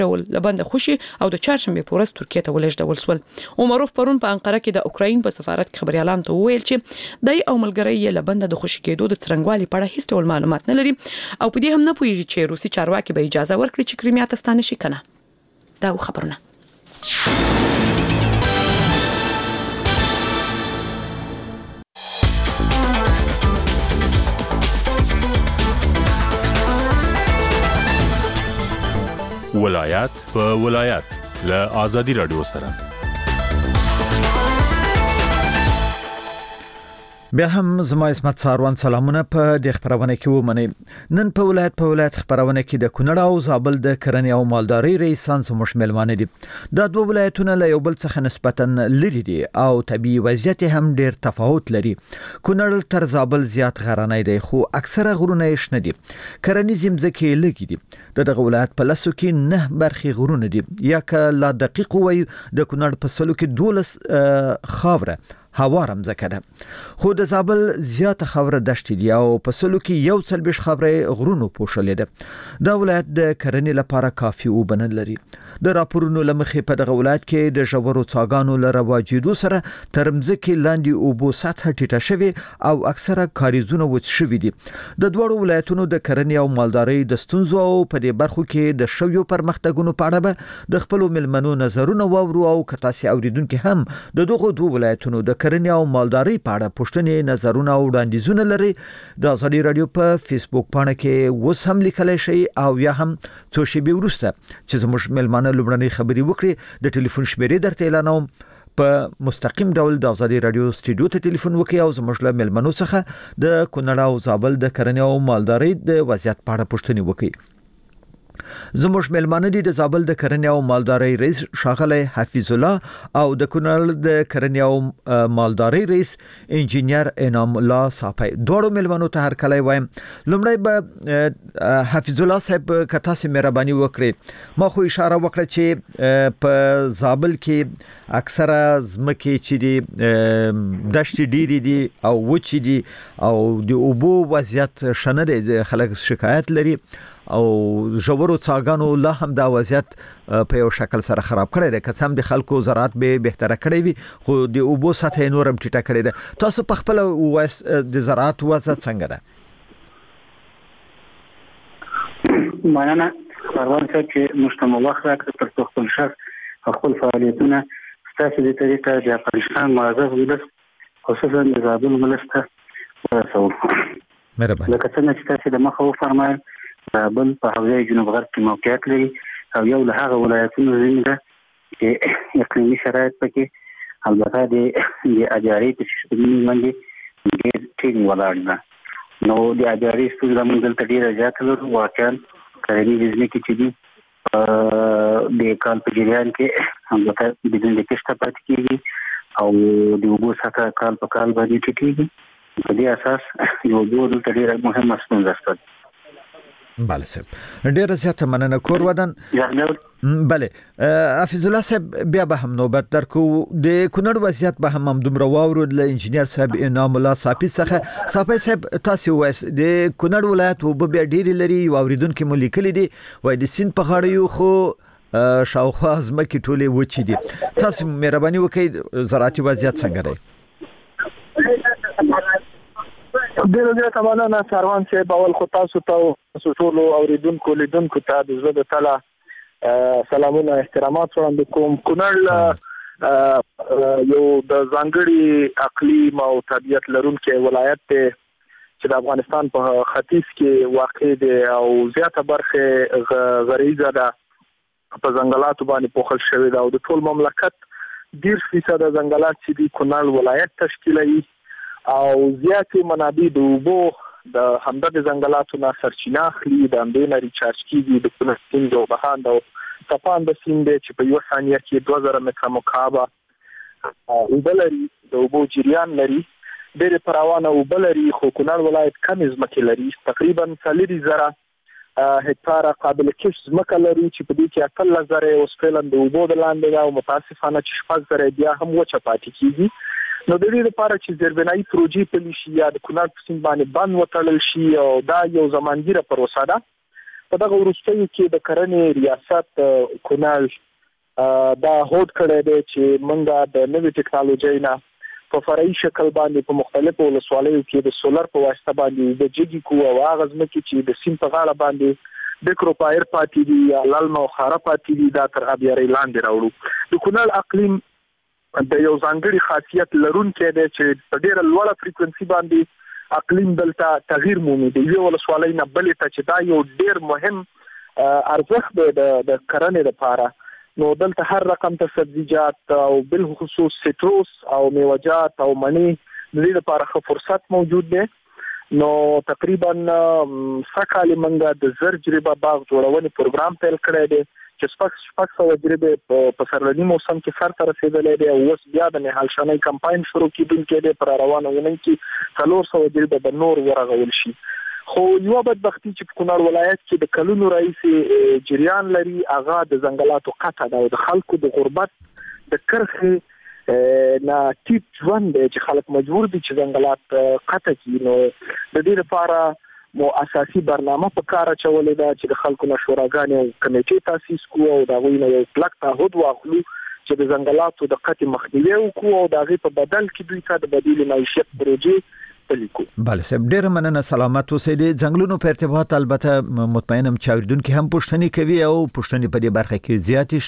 ډول لبند خوشي او د چهارشنبه په ورځ ترکیه ته ولېږدول شول. عمروف پرون په انقره کې د اوکراین په سفارت کې خبريالان ته وویل چې دای او ملګری یې لبند د خوشي کېدو د څرنګوالي په اړه هیڅ ډول معلومات نه لري او په دې هم نه پوهیږي چې روسي چارواکي به اجازه ورکړي چې کریمیا ته ستانه شي کنه. دا خبرونه ولایت په ولایت له آزادي رادیو سره. بیا هم زما اسمت ساروان سلامونه په د خبرونه کې ومني. نن په ولایت خبرونه کې د کونړ او زابل د کرنې او مالدارۍ رئیسان سموش ملمانه دي. دا دوه ولایتونه له یو بل څخه نسبتا لري دي او طبي وضعیت هم ډیر تفاوت لري. کونړ تر زابل زیات غرنی دی خو اکثره غرونه شنه دي. کرنیز ځمکې لګي دي. دغه ولایت په لاسو کې 9 برخې غرونه دي. یا که لا دقیق وي د کونړ په سلو کې 12 خاوره هوارم ځکه خو د زابل زیاته خاوره دشت دي او په سلو کې یو څلبش خاوره غرونو پوښلې ده. دا ولایت د کرنې لپاره کافي وبنه لري. د راپورونو لمخې په دغه ولایت کې د ژورو څاګانو لرواجیدو سره ترمځکه لاندې اوبو سطح ټیټه شوی او اکثره کاریزونه وچ شوی دي. د دوړو ولایتونو د کرنې او مالدارۍ د ستونزو او په دې برخو کې د شویو پرمختګونو په اړه د خپل ملمنو نظرونه وورو او کتاسي اوریدونکو هم د دغه دوه ولایتونو د کرنې او مالدارۍ په اړه پوښتنې نظرونه او وړاندیزونه لري. د آزادي رادیو په فیسبوک پاڼه کې وس هم لیکلی شي او یا هم څو شېبې وروسته چې زموږ ملمانه لومړنۍ خبري وکړي د ټلیفون شمیرې درته اعلانوم. په مستقیم ډول د آزادي رادیو سټډیو ته ټلیفون وکړئ او زموږ له ملمنو څخه د کونړ او زابل د کرنې او مالدارۍ د وضعیت په اړه پوښتنې وکړي. زموږ ملمانه دي د زابل د کرنې او مالدارۍ رئیس ښاغلی حفیظ الله او د کونړ د کرنې او مالدارۍ رئیس انجینیر انعام الله صافی. دوړو ملمنو ته هر کله وایم. لومړی به حفیظ الله صاحب کتا سي مهرباني وکړي. ما خو اشاره وکړه چې په زابل کې اکثره زمکه چې دي دشت ډيري دي او وچ دي او د اوبو وضعیت شنه دي. خلک شکایت لري او ژورو څاګانو لا هم دا وضعیت په یو شکل سره خراب کړی دی. قسم د خلکو زراعت به بهتره کړی وي خو د اوبو سطح نورم ټیټه کړی دی. تاسو په خپل د زراعت وضع څنګه ده؟ مننه سروان صاحب چې مشتمل وخت راکړ تر خپل شخص خپل فعالیتونه ستاسو د طریقه د افغانستان معزز ولس خصوصا د زابل ولس ته ورسو. مهرباني. لکه څنګه چې تاسو د مخه وفرمایل زابل په حوزه جنوب غرب کې موقعیت لري او یو له هغه ولایتونو زمینه چې اقلیمي شرایط پکې البته د اجاري په شتمنۍ باندې ډېر ټینګ ولاړ ده. نو د اجاري ستونزه موږ دلته ډېره زیاته لرو. واقعا کرنیز ځمکې چې دي د کال په جریان کې البته بدون د کښته پاتې کېږي او د اوبو سطح کال په کال باندې ټیټېږي. په دې اساس یو دلته ډېره مهمه ستونزه شته. بله صاحب ډیره زیاته مننه. کور ودان بله حفیظ الله صاحب بیا به هم نوبت درکو. د کونړ وضعیت به هم دومره واورود له انجینیر صاحب انعام الله صافی څخه. صافی صاحب تاسو وایس د کونړ ولایت وب بیا ډیر لري اوریدونکو مو لیکلي دي وای د سین په غاړه یو خو شاوخوا ځمکې ټولې وچې دي. تاسو مهرباني وکړئ زراعتي وضعیت څنګه دی؟ ډیره زیاته مننه سروان صاحب. اول خو تاسو ته ټول اوریدونکو لیدونکو ته د زړه د تله سلامونه احترامات وړاندې کوم. کونړ یو د ځانګړي اقلیم او طبیعت لرونکي ولایت دی چې د افغانستان په ختیځ کې واقع دی او زیاته برخه غریزه ده په ځنګلاتو باندې پوښل شوې ده او د ټول مملکت 10% ځنګلات چې دی کونړ ولایت تشکیلوي او زیاتې منابع د اوبو د همدغه ځنګلاتو نه سرچینه اخلي. د همدې نه ریچارج کیږي. د کونړ سیند او بهاند او تپاند سیند چې په یو ثانیه کې 2000 متره مکعب اوبه لري. د اوبو جریان لري. ډېرې فراوانه اوبه لري خو کونړ ولایت کم ځمکې لري. تقریبا 4,000 هکتاره قابل کښت ځمکه لري چې په دې کې 18,000 اوس فعلا د اوبو د لاندې ده او متاسفانه چې 6,000 بیا هم وچه پاتې کیږي. نو د دې لپاره چې زیربنایي پروژې پلي شي یا د کونړ په سیند باندې بند وتړل شي او دا یو زمانګیره پروسه ده په دغه وروستیو کې د کرنې ریاست کونړ دا هوډ کړی دی چې موږ د نوې ټکنالوژي نه په فرعي شکل باندې په مختلفو ولسوالیو کې د سولر په واسطه باندې د جګي کو او هغه ځمکې چې د سیم په غاړه باندې د کروپایر پاتې دي یا لالما او خاره پاتې دي دا تر ابياري لاندې راوړو. د کونړ اقلیم د یو ځانګړي خاصیت لرونکی دی چې په ډېره لوړه فریکوئنسي باندې اقلیم دلته تغییر مومي. د یو ولسوالۍ نه بلې ته چې دا یو ډېر مهم ارزښت دی د کرنې لپاره. نو دلته هر رقم ته سبزیجات او بالخصوص سیتروس او میوه‌جات او مڼې د دې لپاره ښه فرصت موجود دی. نو تقریبا سکهاله منګه د زرجربه باغ جوړونې پروګرام پیل کړی دی چې شپږ سوه جربې په سرلني موسم کې سر ته رسېدلی دی او اوس بیا د نهال شنۍ کمپاین شروع کېدونکی دی. پر روانه اونۍ کې 400 جربې به نور ورغول شي. خو یو بدبختی چې په کونړ ولایت کې د کلونو راهیسې جریان لري هغه د ځنګلاتو قطع ده او د خلکو د غربت د کرښې نه ټیټ ژوند دی چې خلک مجبور دي چې ځنګلات قطع کړي. نو د دې لپاره مو اساسي برنامه په کار اچولې ده چې د خلکو نه شوراګانې او کمیټې تاسیس کړو او د هغوی نه یو کلک تعهد واخلو چې د ځنګلاتو د قطع مخنیوي وکړو او د هغې په بدل کې دوی ته د بدیل معیشت پروژې بله صاحب ډیره مننه سلامت اوسئ. د ځنګلونو په ارتباط البته مطمئنم چې اوریدونکو هم پوښتنې کوي او پوښتنې په دې برخه کې زیاتې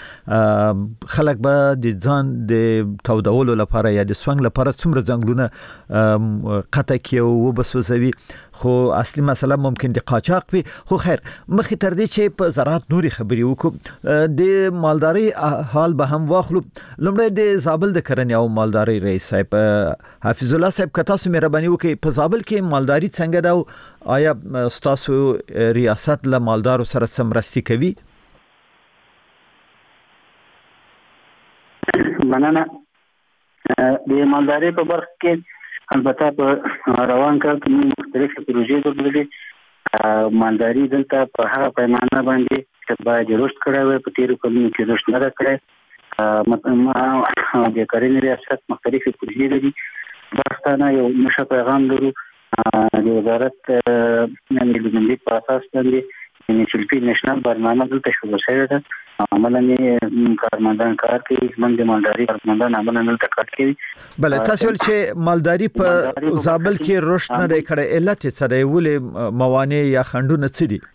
شته. خلک به د ځان د تودولو لپاره یا د سونګ لپاره څومره ځنګلونه قطع کوي او وبسوځوي خو اصلي مسله ممکن د قاچاق وي. خو خیر مخې تر دې چې په زراعت نوري خبرې وکړو د مالداري حال به هم واخلو. لومړی د زابل د کرنې او مالداري رئیس صاحب حفیظ الله صاحب که تاسو مهرباني وکړئ په زابل کې مالداري څنګه ده او آیا ستاسو ریاست له مالدارو سره سمرستي کوي؟ مننه. د مالداري په برخه کې البته په روان کال کې مختلفې پروژې درلودې. مالداري دلته په هغه پیمانه باندې چې باید رشد کړی وي په تیرو کلونو کې رشد نه ده کړی. د کرنې ریاست مختلفې پروژې لري. پښتانه یو نشه پیغام لرو د وزارت ملي په اساس باندې نیشنل نېشنل برنامه دلته شروع شوې ده. عملاً کارمندان کار کوي زموږ د مالداري کارمندان عملاً دلته کار کوي. بله تاسو ول چې مالداري په زابل کې رشد نه دی کړی علت څه دی ولې موانع یا خنډونه څه دي؟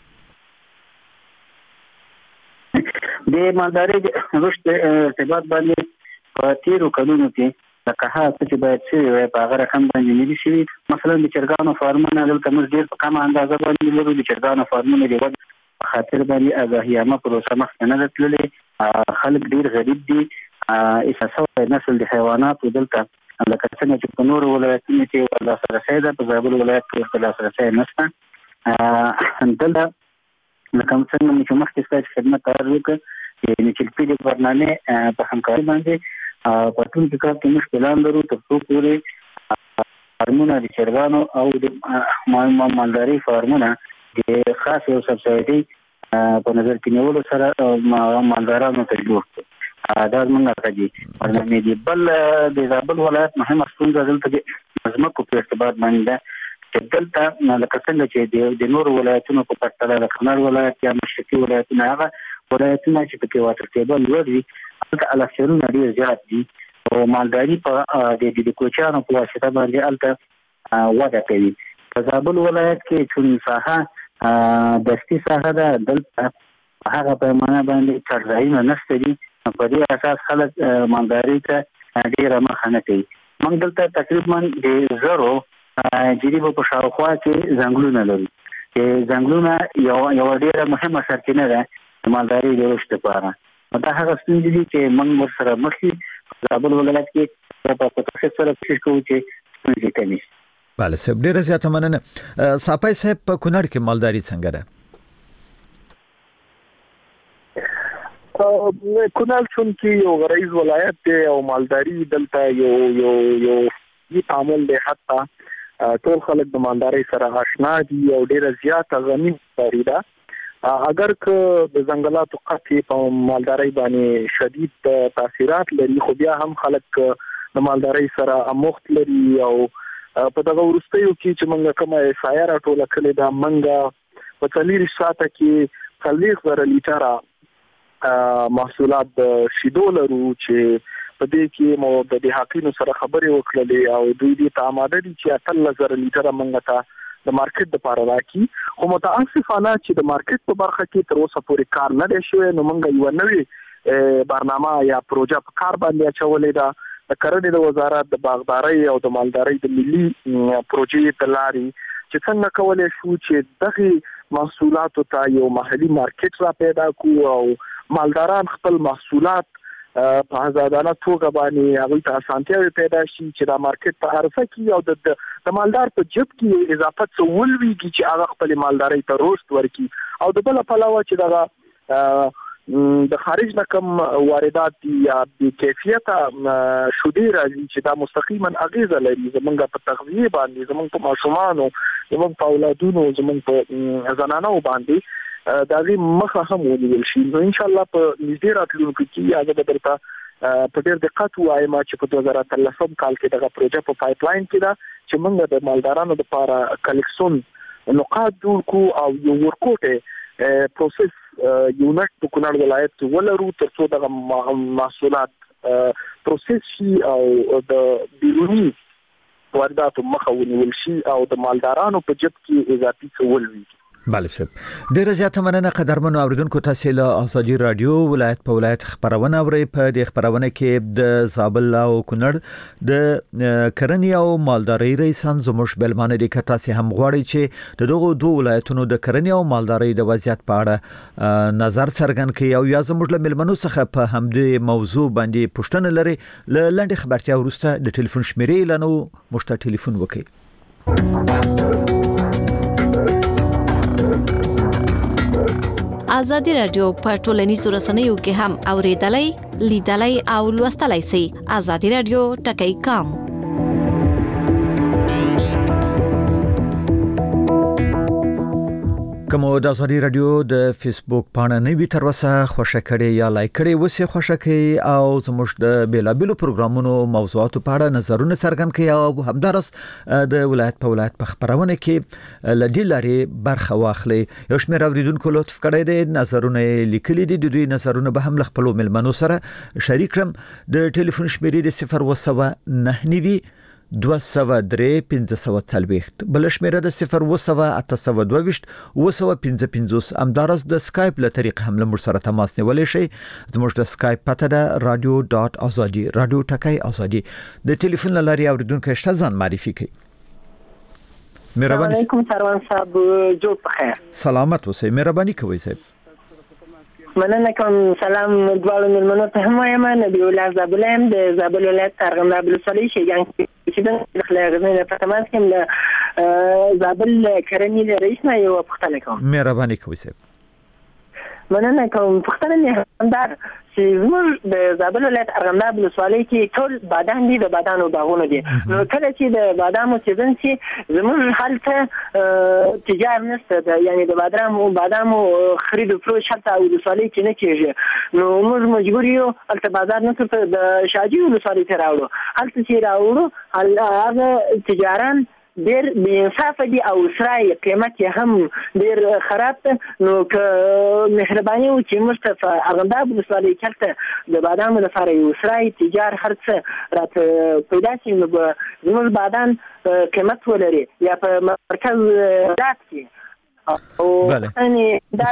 د مالداري د رشد ارتباط باندې په تیرو کلونو کې لکه هغه چې باید شوی وي په هغه رقم باندې نه دي شوي. مثلا د چرګانو فارمونه دلته موږ ډېر په کمه اندازه باندې لرو. د چرګانو فارمونه د وده په خاطر باندې اګاهیامه پروسه مخکې نه ده تللې. خلک ډېر غریب دي. اساسي نسل د حیواناتو دلته لکه څنګه چې په نورو ولایتونو کې لاسرسی ده په زابل ولایت کې لاسرسی نشته. دلته لکه څنګه چې مخکې ستاسو خدمت عرض وکړ یعنې چې د برنامې په همکاري باندې په ټول کې کار کې موږ پلان لرو تر څو پورې فارمونه د چرګانو او د مالداري فارمونه د خاص یو سبسایډي په نظر کې نیولو سره مالدارانو ته جوړ کړو. دا زموږ راځي برنامې دي. بل د زابل ولایت مهمه ستونزه دلته د ځمکو په ارتباط باندې ده چې دلته لکه څنګه چې د نورو ولایتونو په پرتله د کونړ ولایت یا مشرقي ولایتونه هغه ولایتونه چې پکې واټر ټیبل لوړ وي هلته الکشرونه ډېر زیات دي او مالداري په د کوچیانو په واسطه باندې هلته وده کوي. په زابل ولایت کې چون ساحه دستي ساحه ده دلته هغه پیمانه باندې څړځایونه نشته دي. په دې اساس خلک مالداري ته ډېره مخه نه کوي. موږ دلته تقریبا د زرو جریبو په شاوخوا کې ځنګلونه لرو. ځنګلونه یو ډېره مهمه سرچینه ده د مالداري د رشد لپاره. دا هغه ستونزې دي چې موږ ورسره مخ یو. زابل ولایت کې په تخصص سره کوشش کوو چې ستونزې کمې شي. بله صاحب ډېره زیاته مننه. صافی صاحب په کونړ کې مالداري څنګه ده؟ کونړ چون کې یو غریز ولایت دی او مالداري دلته یو تعامل دی. حتی ټول خلک د مالداري سره آشنا دي او ډېره زیاته غني مالداري ده. اگر که د ځنګلاتو قطع په مالداري باندې شدید تاثیرات لري خو بیا هم خلک د مالداري سره اموخت لري او په دغه وروستیو کې چې موږ کومه سایه راټوله کړې ده موږ په 40 ساعته کې 40,000 لیټره محصولات د شیدو لرو چې په دې کې مو د حقینو سره خبرې وکړلې او دوی دې ته آماده دي چې 13,000 لیټره منګه ته د مارکیټ لپاره راکړي. خو متاسفانه چې د مارکیټ په برخه کې تر اوسه پورې کار نه دی شوی، نو موږ یو نوې برنامه یا پروژه په کار باندې اچولې ده. د کرنې د وزارت د باغدارۍ او د مالدارۍ د ملي پروژې د لارې چې څنګه کولای شو چې دغه محصولاتو ته یو محلي مارکیټ را پیدا کړو او مالداران خپل محصولات په آزادانه توګه باندې هغه ته اسانتیاوي پیدا شي چې دا مارکیټ په عرضه کې او د مالدار په جیب کې اضافه څه ولويږي چې هغه خپل مالدارۍ ته روست ورکړي. او د بل پلوه چې دغه د خارج نه کوم واردات دي یا د کیفیت شودې راځي چې دا مستقیما اغیزه لري زمونږ په تغذیه باندې، زمونږ په ماشومانو، زمونږ په اولادونو، زمونږ په زنانو باندې دا غي مخه هم ونیول شي. نو ان شاء الله په نږدې راتلونکي کې هغه د درته په ډېر دقت وایم چې په 2013 کال کې دغه پروژه په پایپ لاین کې ده چې موږ د مالدارانو لپاره کلیکسون نقاط جوړ کو او یو ورکوټه پروسس یونټ په کونړ ولایت کې ولرو ترڅو دغه محصولات پروسس شي او د بیرونی وارداتو مخه ونیول شي او د مالدارانو په جیب کې اضافي څه ولوي. بله صاحب، ډیره زیاته مننه قدرمنو اوریدونکو. تاسو له ازادي رادیو ولایت په ولایت خبرونه اورئ. په دې خبرونه کې د زابل او کونړ د کرنې او مالدارۍ رئیسان زموږ بلمانه دي. که تاسو هم غواړئ چې د دغه دوه ولایتونو د کرنې او مالدارۍ د وضعیت په اړه نظر څرګند کړئ او یا زموږ له ملمنو څخه په همدې موضوع باندې پوښتنه لري، له لنډې خبرتیا وروسته د ټلیفون شمیرې اعلانو، مشته ټلیفون وکړئ. آزادی رادیو په ټولنیزو رسنیو کې هم اوریدلای، لیدلای او لوستلای شئ. آزادی رادیو ټکی کام. کوم د ازادي رادیو د فیسبوک پاڼه نه وي تر اوسه خوښه کړئ یا لایک کړئ، وسه خوښه کړئ او زموږ د بیلابلو پروګرامونو موضوعاتو په اړه نظرونه څرګند کړئ او همدارس د ولایت په ولایت په خبرونه کې لدی لري برخه واخلئ. یو شمېر اوریدونکو لطف کړئ د نظرونه لیکلي دي، د دوی نظرونه به هم خپل ملمنو سره شریک کړم. د ټلیفون شمیرې د 019 203 بل شمیره د 0 822 امدارس د سکایپ له طریق هم له سره تماس نیولای شي. زموږ د سکایپ پته ده radio.azadi رادیو ټکی ازادي. د ټلیفون لاري اوریدونکو شته ځان معرفي کړئ. مهرباني. علیکم سروان صاحب، جو بخیر. سلامت اوسئ، مهرباني کوئ صاحب. مننه کوم. سلام دوالو ملمنو ته هم وایم. نبی الله زابلم د زابل ولایت ارغنداب ولسوالۍ شیګان چې د خلګنه په تماس کې له زابل کرنې رئیس نه یو پختنه کوم. مهرباني کوئ صاحب. مننه کوم. پختنه نه همدار چې زموږ د زابل ولایت ارغنداب ولسوالۍ کې ټول بادام دي، د بادامو باغونه دي. نو کله چې د بادامو سیزن چې زموږ حالت تجار نشته، یعنی د بادامو خرید او فروش حتی ولسوالۍ کې نه کېږي. نو موږ مجبور یو البته بازار نه ته د شاجي ولسوالۍ ته راوړو. هلته چې راوړو هغه تجاران ډېر بې انصافه دي او سره قیمت یې هم ډېر خراب ده. نو که مهرباني وکړي موږ ته په ارغنداب ولسوالۍ کې د بادامو لپاره یو سره تجار هر څه راته پیدا شي، نو زموږ بادام قیمت ولري یا په مرکز ولایت کې. بله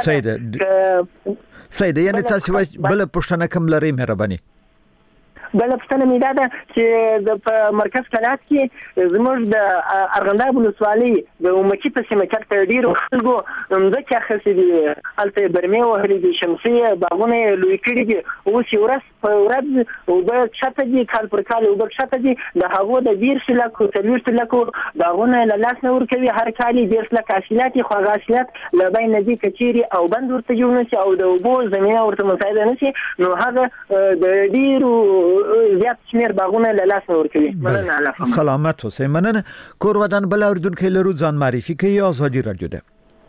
سیده یعنی تاسو بل پوښتنه کوم لرئ؟ مهرباني. بل پښتنه مې ده چې د مرکز کلات کې زموږ د ارغنداب ولسوالۍ د امکی په سیمه کې ډیرو خلکو ځکه خاصې دي البته برمه وهلي دي، شمسي باغونه لوی کړي دي. اوس یو ورځ په ورځ او به شته دي کال پر کال او به شته دي د هغه د 20 لک او 30 لک باغونه له لاس نه ور کوي. هر کال 10 لک حاصلات خو حاصلات له بین دي کچيري او بند ورته جوړ نشي او د وبو زمينه ورته مساعده نشي. نو هغه د ډیرو زیات شمیر باغونه له لاس ور کوي. مننه الله سلامت اوسئ. مننه. کور ودان بل اوریدونکو لرو ځان معرفي کوي. ازادي رادیو ده.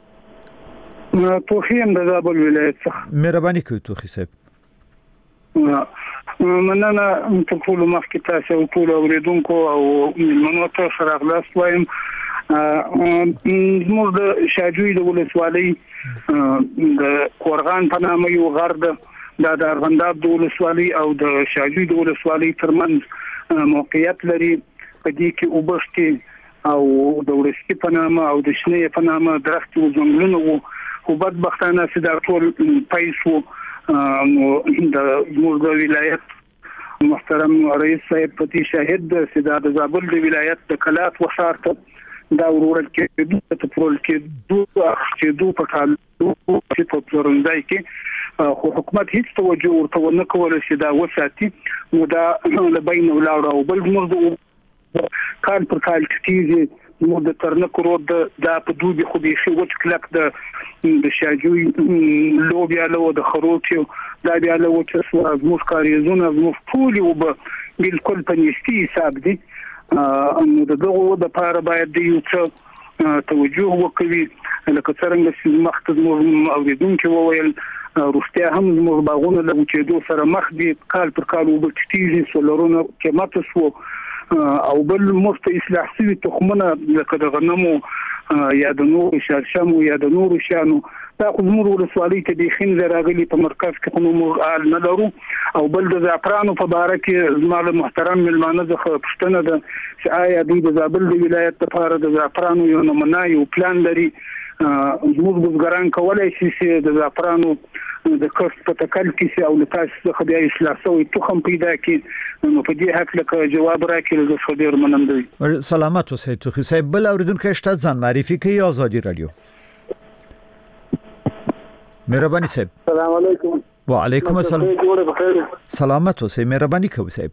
توخیم د زابل ولایت څخه. مهرباني کوئ توخی صاحب. مننه ټول مخکې تاسو ټول اوریدونکو او ملمنو ته سره خلاص وایم. موږ د شاجوی د ولسوالۍ د کورغان په نامه یو غر د ارغنداب د ولسوالۍ او د شاجوی د ولسوالۍ ترمنځ موقعیت لري. په دې کې وبښتي او د ورسکی په نامه او د شنې په نامه درخت او ځنګلونه وو. خو بدبختانه چې دا ټول پیسو د موږ د ولایت محترم رئیس صاحب پتی شاهد چې د زابل د ولایت د کلات وشارت دا ورور کې د پرول کې دوه په کال چې په پلورنځای کې خو حکومت هیڅ توجه ورته ونه کوله چې دا وساتي. نو دا له بین ولاړ او بل موږ کال پر کال کیږي. موږ د ترنک رود د په دوبي خو به شي وڅ کلک د شاجوی لوبیا له د خروچ دا بیا له وڅ موږ کاریزونه موږ ټول او بالکل په نيستي حساب دي. نو دغه د لپاره باید د یو څه توجه وکړي لکه څنګه چې مخکې موږ اوریدونکو وویل روستیا هم موږ باغونه له وچېدو سره مخ دي. کال پر کال وبټیږي سولرونه قیمت شو او بل مفت اصلاح سوي تخمونه لکه د غنمو یا د نور شرشمو یا د نور شانو دا خو موږ ولسوالۍ ته د خین راغلي په مرکز کې کوم آل نه لرو. او بل د زعفرانو په باره کې زموږ محترم ملمانه ځخه پښتنه ده چې آیا د زابل د ولایت لپاره د زعفرانو یو نمونه یو پلان لري. زموږ بزګران کولای شي چې د زعفرانو د کښت په تکل کې او لتاس څخه بیا اصلاح شوی تخم پیدا کړي. نو په دې حق لکه جواب راکړي د خبر منندوی. سلامات اوسئ توخی صاحب. بل اوریدونکو شته ځان معرفي کوي آزادی رادیو. مهرباني صاحب. السلام علیکم. وعلیکم السلام. سلامات اوسئ. مهرباني کوي صاحب.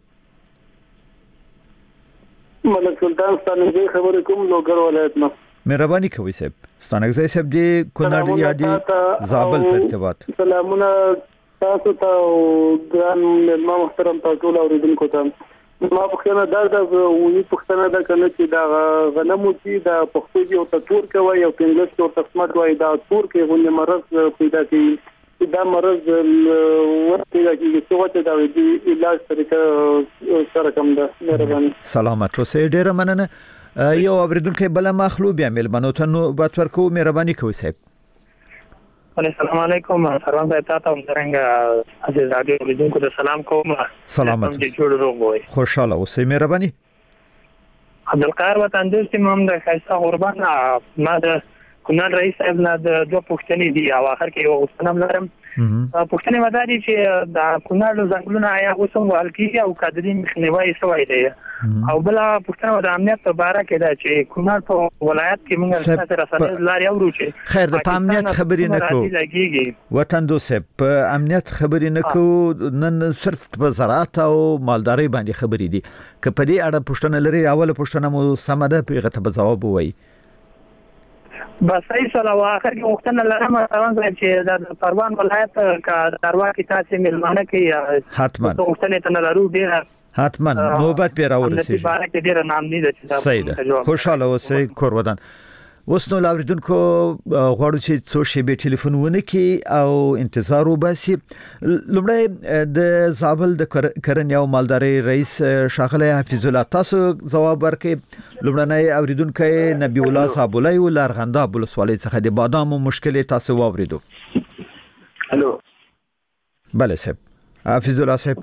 ملک سلطان ستانګي خبرې کوم لوګر ولایت نه. مهرباني کوي صاحب. ستانګي صاحب دی کونړ یا دی زابل په ارتباط. سلامونه تاسو ته او ګران محترم تاسو اوریدونکو ته. ما پښتنه دا وی پښتنه دا کنه چې دا غنمو چې دا پښتو یو تور کوي او انګلیش یو تسمت وای دا تور کې غوډه مرض پیدا کوي. دا مرض ورته دا چې څه وته دا دی علاج طریقه سره کوم ده. مهرباني. سلامات اوسئ. ډیره مننه. یو اوریدونکو بل مخلو بیا ملمنو ته نو بات ورکو. مهرباني کوي صاحب. السلام علیکم. سلام تاسو ته څنګه عزیز رادیو اوریدونکو ته سلام کوم. سلامات. خوشاله اوسئ. مهرباني. عبدالقاهر وطن دوست امام د خاصه قربان ما د کونړ رئیس صاحب نه د دوه پوښتنې دي او اخر کې یو غوښتنه لرم. پوښتنه مداري چې د کونړ ځنګلونه آیا اوسم والکیږي او قدرې مخنیوي شوی دی او بل پوښتنه د امنیت په اړه کې دا چې کونړ په ولایت کې موږ سره رسنۍ لاري اورو چې خیر د امنیت خبرې نه کو وطن دوست په امنیت خبرې نه کو نن صرف په زراعت او مالداري باندې خبرې دي. که په دې اړه پوښتنه لري اوله پوښتنه مو سمده پیغه ته جواب وایي. بس ایسا لو آخر کی وقتنا لرم مثلا چې د پروان ولایت کا دروا کی تاسو ملمانه کې حتما وقتنه ته لرو ډیر حتما نوبت پیرا ورسېږي. په اړه کې ډیر نام نه دي. صحیح ده. خوشاله اوسئ کور ودان. اوس نو لاوریدونکو غواړو چې څو شیبې ټلیفون ونه کی او انتظار وباسي. لومړی د زابل د کرنې او مالداري رئیس ښاغلی حفیظ الله تاسو جواب ورکړئ. لومړنی اوریدونکو نبی الله صابولای و لارغنداب ولسوالۍ څخه د بادامو مشکل تاسو واوریدو. الو. بله صاحب. حفیظ الله صاحب.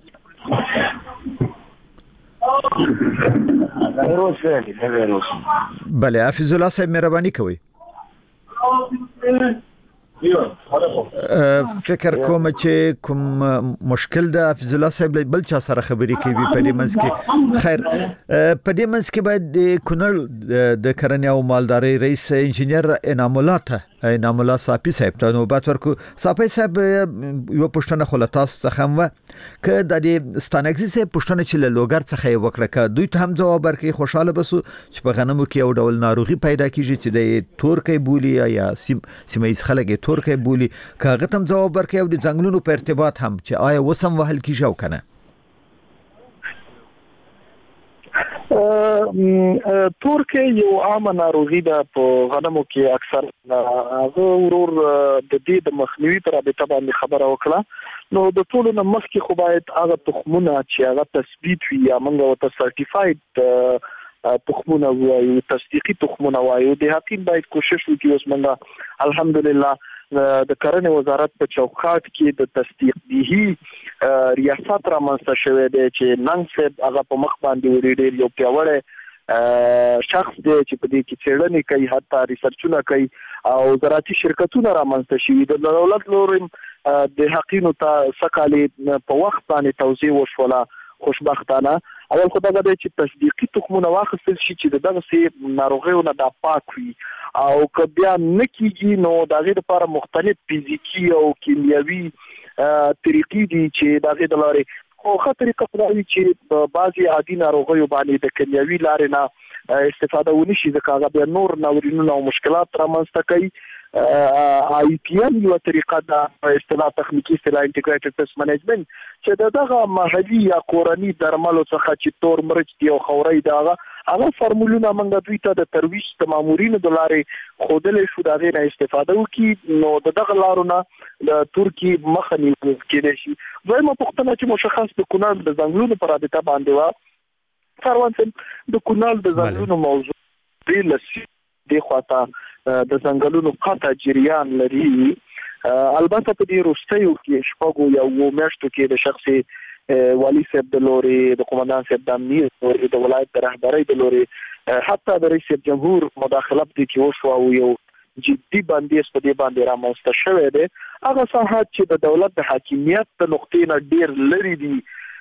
بله حفیظ الله صاحب مهرباني کوي. فکر کوم چې کوم مشکل د حفیظ الله صاحب بل چا سره خبرې کوي په دې منځ کې. خیر په دې منځ کې باید د کونړ د کرنې او مالداري رئیس انجینر انعام الله صافي صاحب ته نوبت ورکو. صافي صاحب یو پښتنه خلطاس څخه و ک د دې ستانګزي صاحب پښتنه چې له لوګر څخه وکړه ک دوی ته هم جواب ورکړي. خوشاله بسو چې په غنمو کې یو ډول ناروغي پیدا کیږي چې د تورکې بولی یا سیمایي خلک تورکې بولی کاغه تم جواب ورکړي او د ځنګلونو په ارتباط هم چې آیا وسم وهل کیږي او کنه. تورکې یو عام ناروغي ده په غنمو کې اکثر هغه ورور د دې د مخنیوي پر رابطه باندې خبره وکړه. نو د ټولو نه مخکې خو باید هغه تخمونه چې هغه تثبیت وي یا موږ ورته سرټیفاید تخمونه وایو تصدیقي تخمونه وایو د حقیقت باید کوشش وکړي اوس موږ الحمدلله د کرنې وزارت په چوکاټ کې د تصدیقي ریاست رامنځته شوی دی چې ننګ صاحب هغه په مخ باندې ورېډل یو پیاوړی شخص دی چې په دې کې څېړنې کوي حتی ریسرچونه کوي او زراعتي شرکتونه رامنځته شوي د دولت لوري د حقینو ته سکالې په وخت باندې توزیع وشوله خوشبختانه اول خدای دې چې تصدیقي تخمونه واخیستل شي چې دغه سي ناروغیونه د پاک وي او که بیا نکېږي نو د هغې لپاره مختلف فزیکي او کیمیاوي طریقې دي چې د هغې د لارې خو ښه طریقه خو دا وي چې بعضې عادي ناروغیو باندې د کیمیاوي لارې نه استفاده ونشي ځکه هغه بیا نور ناورینونه او مشکلات رامنځته کوي IPM یو طریقه دا اصطلاح تخنیکی اصطلاح انټیګریټډ پیست منیجمنت چې دغه محلي یا کورني درملو څخه چې تور مرچ دی او خوري دغه هغه فارمولونه موږ دوی ته د ترویج د مامورینو د لارې خودلې شو دغه نه استفاده وکړي نو دغه لارونه د ترکی مخه نیول کېدای شي دویمه پوښتنه چې مشخص د کونړ د ځنګلونو پر رابطه باندې و فاروان د کونړ د ځنګلونو موضوع دی لسی د خواته د ځنګلونو قطع جریان لري البته په دې روستیو کې شپږو یو میاشتو کې د شخصي والی صاحب د لوري د قومندان صاحب د امنیت د ولایت د رهبرۍ د لوري حتی د رئیس جمهور مداخله په کې وشو او یو جدي بندیز په دې باندې رامنځته شوی دی هغه ساحات چې د دولت د حاکمیت د نقطې نه ډیر لري دي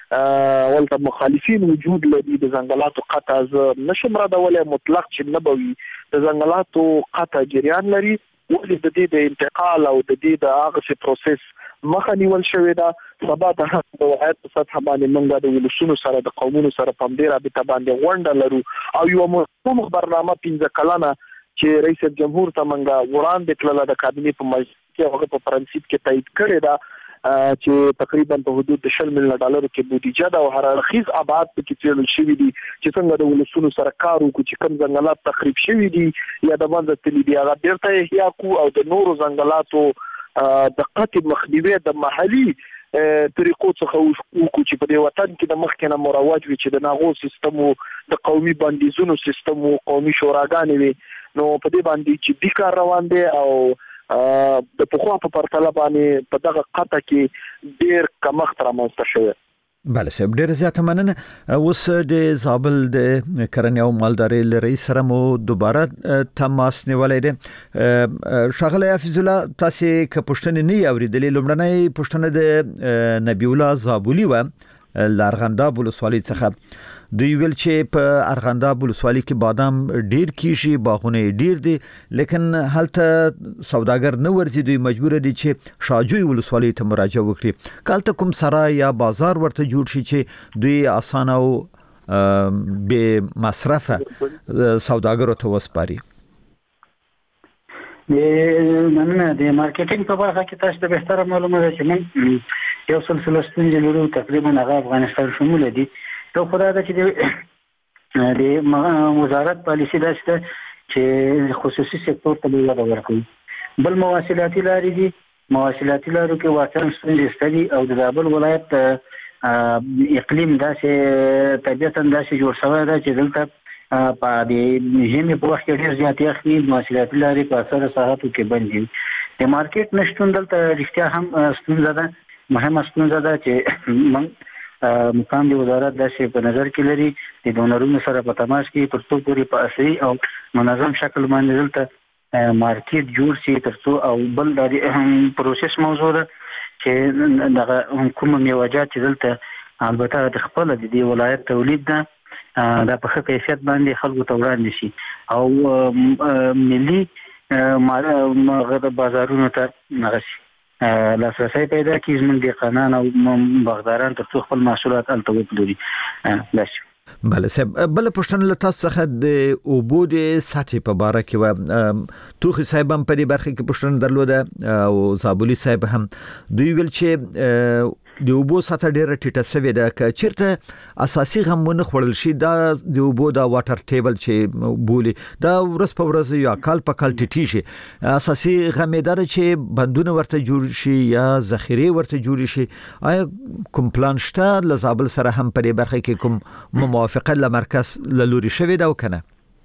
ولته مخالفین وجود لري د ځنګلاتو قطع نشم ردولای مطلق چې نه بوي د ځنګلاتو قطع جریان لري ولې د دې د انتقال او د دې د هغه پروسس مخه نیول شوی دا سبا د ولایت په سطح باندې موږ د ولسونو سره د قومونو سره په دې رابطه باندې غونډه لرو او یو مهم برنامه 15 کلنه چې رئیس جمهور ته موږ وړاندې کړل د کابینې په مجلس کې هغه په پرنسيپ کې تایید کړی دا چې تقریبا په حدود د 10 میلیون ډالرو کې بودیجه دا او هر اړخیز آباد په کې څیړل شوی دي چې څنګه د ولسونو سره کار وکړي چې کوم ځنګلات تخریب شوی دي یا د باندې تللی دی هغه بیرته احیا کو او د نورو ځنګلاتو د قطع مخنیوي د محلي طریقو څخه وکړو چې په دې وطن کې د مخکنه مروج وي چې د ناغو سیستم او د قومي بندیزونو سیستم او قومي شوراګانې وي نو په دې باندې چې د کار روان دي او د پخوا په پرتله باندې په دغه قطعه کې ډیر کمښت رامنځته شوی بله صاحب ډیر زیاته مننه اوس د زابل د کرنې او مالدارۍ لري سره مو دوباره تماس نیولای دي شغله حفیظ الله تاسو که پښتنې نه اوریدلې لومړنۍ پښتنه د نبی الله زابولی و لارغنداب ولسوالۍ څخه دوی ویل چې په ارغنداب ولسوالۍ کې بادام ډیر کیږي باغونه ډیر دي لیکن هلته سوداګر نه ورځي دوی مجبور دي چې شاجوی ولسوالۍ ته مراجعه وکړي کالته کوم سرای یا بازار ورته جوړ شي چې دوی اسانه او به مصرفه سوداګرو ته وسپاري مننه د مارکیټینګ په برخه کې تاسو ته بهتره معلومه ده چې من یو سلسله ستونزې لرو تقریبا هغه افغانستان شمول دي یو خدای ده چې د وزارت پالیسي ده چې خصوصي سکتور ته وده ورکړي بل مواصلاتي لارې دي مواصلاتي لارو کې واټن ستونزې ستدي او د زابل ولایت اقلیم داسې طبیعتا داسې جوړ شوی ده چې دلته په دې ژمي په وخت کې ډېر زیات یخ وي مواصلاتي لارې په اکثره ساحاتو کې بند دي د مارکیټ نشتون دلته رښتیا هم ستونزه ده مهمه ستونزه ده چې موږ مقام دی وزارت داسې په نظر کې لري د ډونرونو سره په تماس کې تر څو پورې په اصلي او منظم شکل باندې دلته مارکیټ جوړ شي تر څو او بل د پروسس موضوع ده چې دغه کوم میوجات چې دلته البته د خپل د ولایت تولید ده دا په ښه کیفیت باندې خلکو ته وړاندې شي او ملي مغه بازارونو ته نغشي لاسرسي پیدا کیږي زموږ د قانون او باغداران تر څو خپل محصولات الته وپلوري بس بله صاحب بل پښتنه له تاسو څخه د اوبو د سطح په باره کې و توخي صاحب هم په دې برخه کې پښتنه درلوده او زابولی صاحب هم دوی ویل چې د اوبو سطح ډیره ټیټه شوې ده چې چیرته اساسي غمونه خورل شي دا د اوبو دا واټر ټیبل چې بولی دا ورځ په ورځ یا کال په کال ټیټی شي اساسي غمیدار چې بندونه ورته جوړ شي یا ذخیره ورته جوړ شي آیا کوم پلان شته لزابل سره هم په دې برخه کې کوم موافقه له مرکز له لوري شوې ده وکنه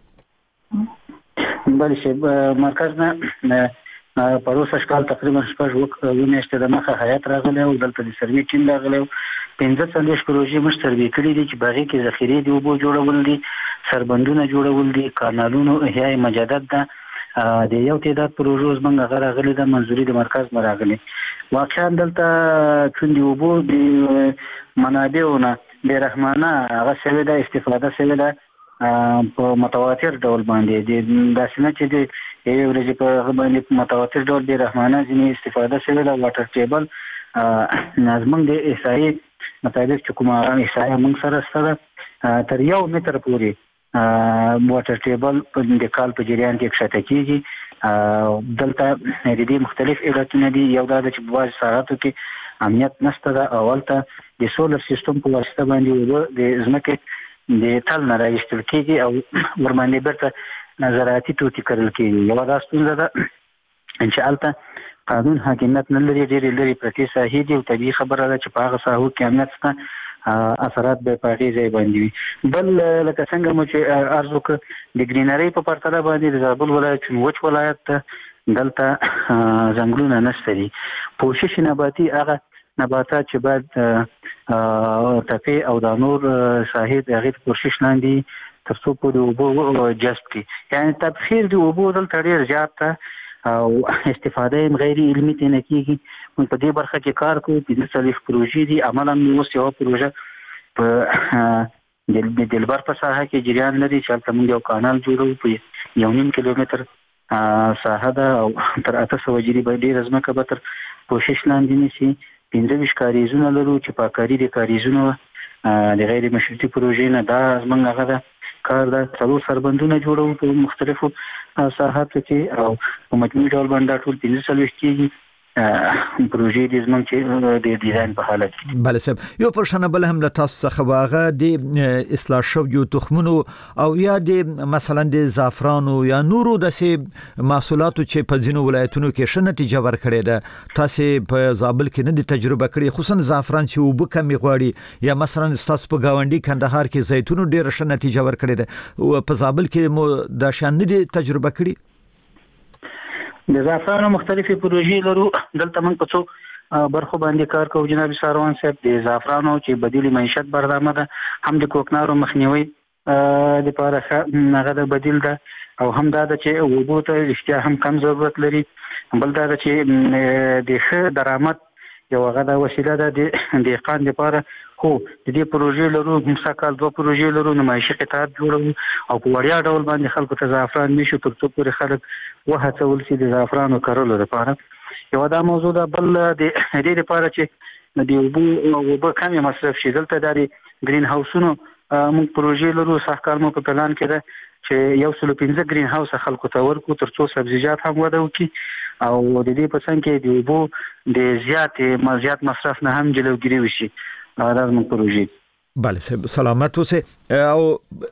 بل شي مرکز نه پروسه شکل تقریبا شپږ میاشتې د مخه هیئت راغلی او دلته د سروې ټیم راغلی 15 پروژې موږ سروې کړې دي چې باغې کې ذخیره دی اوبو جوړول دي سربندونه جوړول دي کانالونو احیاء مجدد ده د یو تعداد پروژو زمونږ هغه راغلي د منځوري د مرکز راغلي واقعا دلته چې اوبو د منابعونه د رحمانه هغه سوي د استفاده سوي ده په متواتر ډول باندې د داسنه چې د یو ورځې په باندې متواتر ډول د رحمانه ځینې استفاده شوی د واټر ټیبل نظم د احصایي مطابق چې کومه احصایه موږ سره ستاسو تر 1 متر پورې واټر ټیبل د کال په جریان کې ښکته کیږي دلته د دې مختلف علتونه دي یو دا چې په بعض ساعتو کې امنیت نشته دا اولته د سولر سیستم په واسطه باندې د ځمکې د تل نه راځي کېږي او ورمنې برته نظراتي توتي کړل کېږي یو دا ستونزه ده چې البته قانون حاکمیت نه لري ډېر لري پرتی ساحې دي او طبيعي خبره ده چې په هغه ساحو کې امنیت شته اثرات به پاغي ځای باندې بل لکه څنګه مو چې ارزو ک د گرینری په پرتله باندې د زابل ولایت وچ ولایت دلته ځنګلونه نشته دي پوشش نباتي هغه نباتات چې بعد تپی او د نور شاهد هغه کوشش لاندې ترڅو په د اوبو جذب کی یعنی تبخیر د اوبو دلته ډیر زیات او استفاده غیر علمي تنه کیږي موږ په دې برخه کې کار کوو د څلور پروژې دي عملاً نو یو پروژه په د دلبر په ساحه کې جریان لري چې موږ یو کانال جوړو په 1.5 کیلومتر ساحه ده او تر 800 جری باندې رزمکه به تر کوشش لاندې نشي 15 کاریزونه لرو چې پاکاري د کاریزونو د غیر مشروطي پروژې نه دا زمونږ هغه کار دا څلور سربندونه جوړو په مختلفو ساحاتو کې او په مجموعي ډول باندې ټول 15 کېږي پروژې د زمونږ چې د ډیزاین په حالت کې بل سب یو پرشنه بل هم له تاسو څخه واغه د اصلاح شویو تخمونو او یا د مثلا د زعفرانو یا نورو د محصولاتو چې په ځینو ولایتونو کې ښه نتیجه ورکړې ده تاسو په زابل کې نه د تجربه کړې خصوصا زعفران چې وب کمی غواړي یا مثلا تاسو په گاونډي کندهار کې زیتونو ډیر ښه نتیجه ورکړې ده او په زابل کې مو د شان نه تجربه کړې د زعفرانو مختلفې پروژې لرو دلته موږ په څو برخو باندې کار کوو جناب ساروان صاحب د زعفرانو چې بدیل معیشت برنامه ده هم د کوکنارو مخنیوي د لپاره هغه د بدیل ده او هم دا چې وبو ته اشتیا هم کم ضرورت لري بل دا چې د ښه درآمد یو هغه د وسیله ده د دهقان لپاره خو د دې پروژې لرو مساکال دوه پروژې لرو نمایشي قطعات جوړو او په وړیا ډول باندې خلکو ته زعفران نشو ترڅو پورې خلک وهڅول شي د زعفرانو کارولو لپاره یو دا موضوع ده بل د دې لپاره چې د اوبو کمې مصرف شي دلته د گرین هاوسونو موږ پروژې لرو سحکار مو په پلان کې ده چې 115 گرین هاوس خلکو ته ورکو ترڅو سبزیجات هم وده وکړي او د دې په څنګ کې د اوبو د زیات مصرف نه هم جلوګیری وشي دا موږ پروژې بله سلامت اوسه او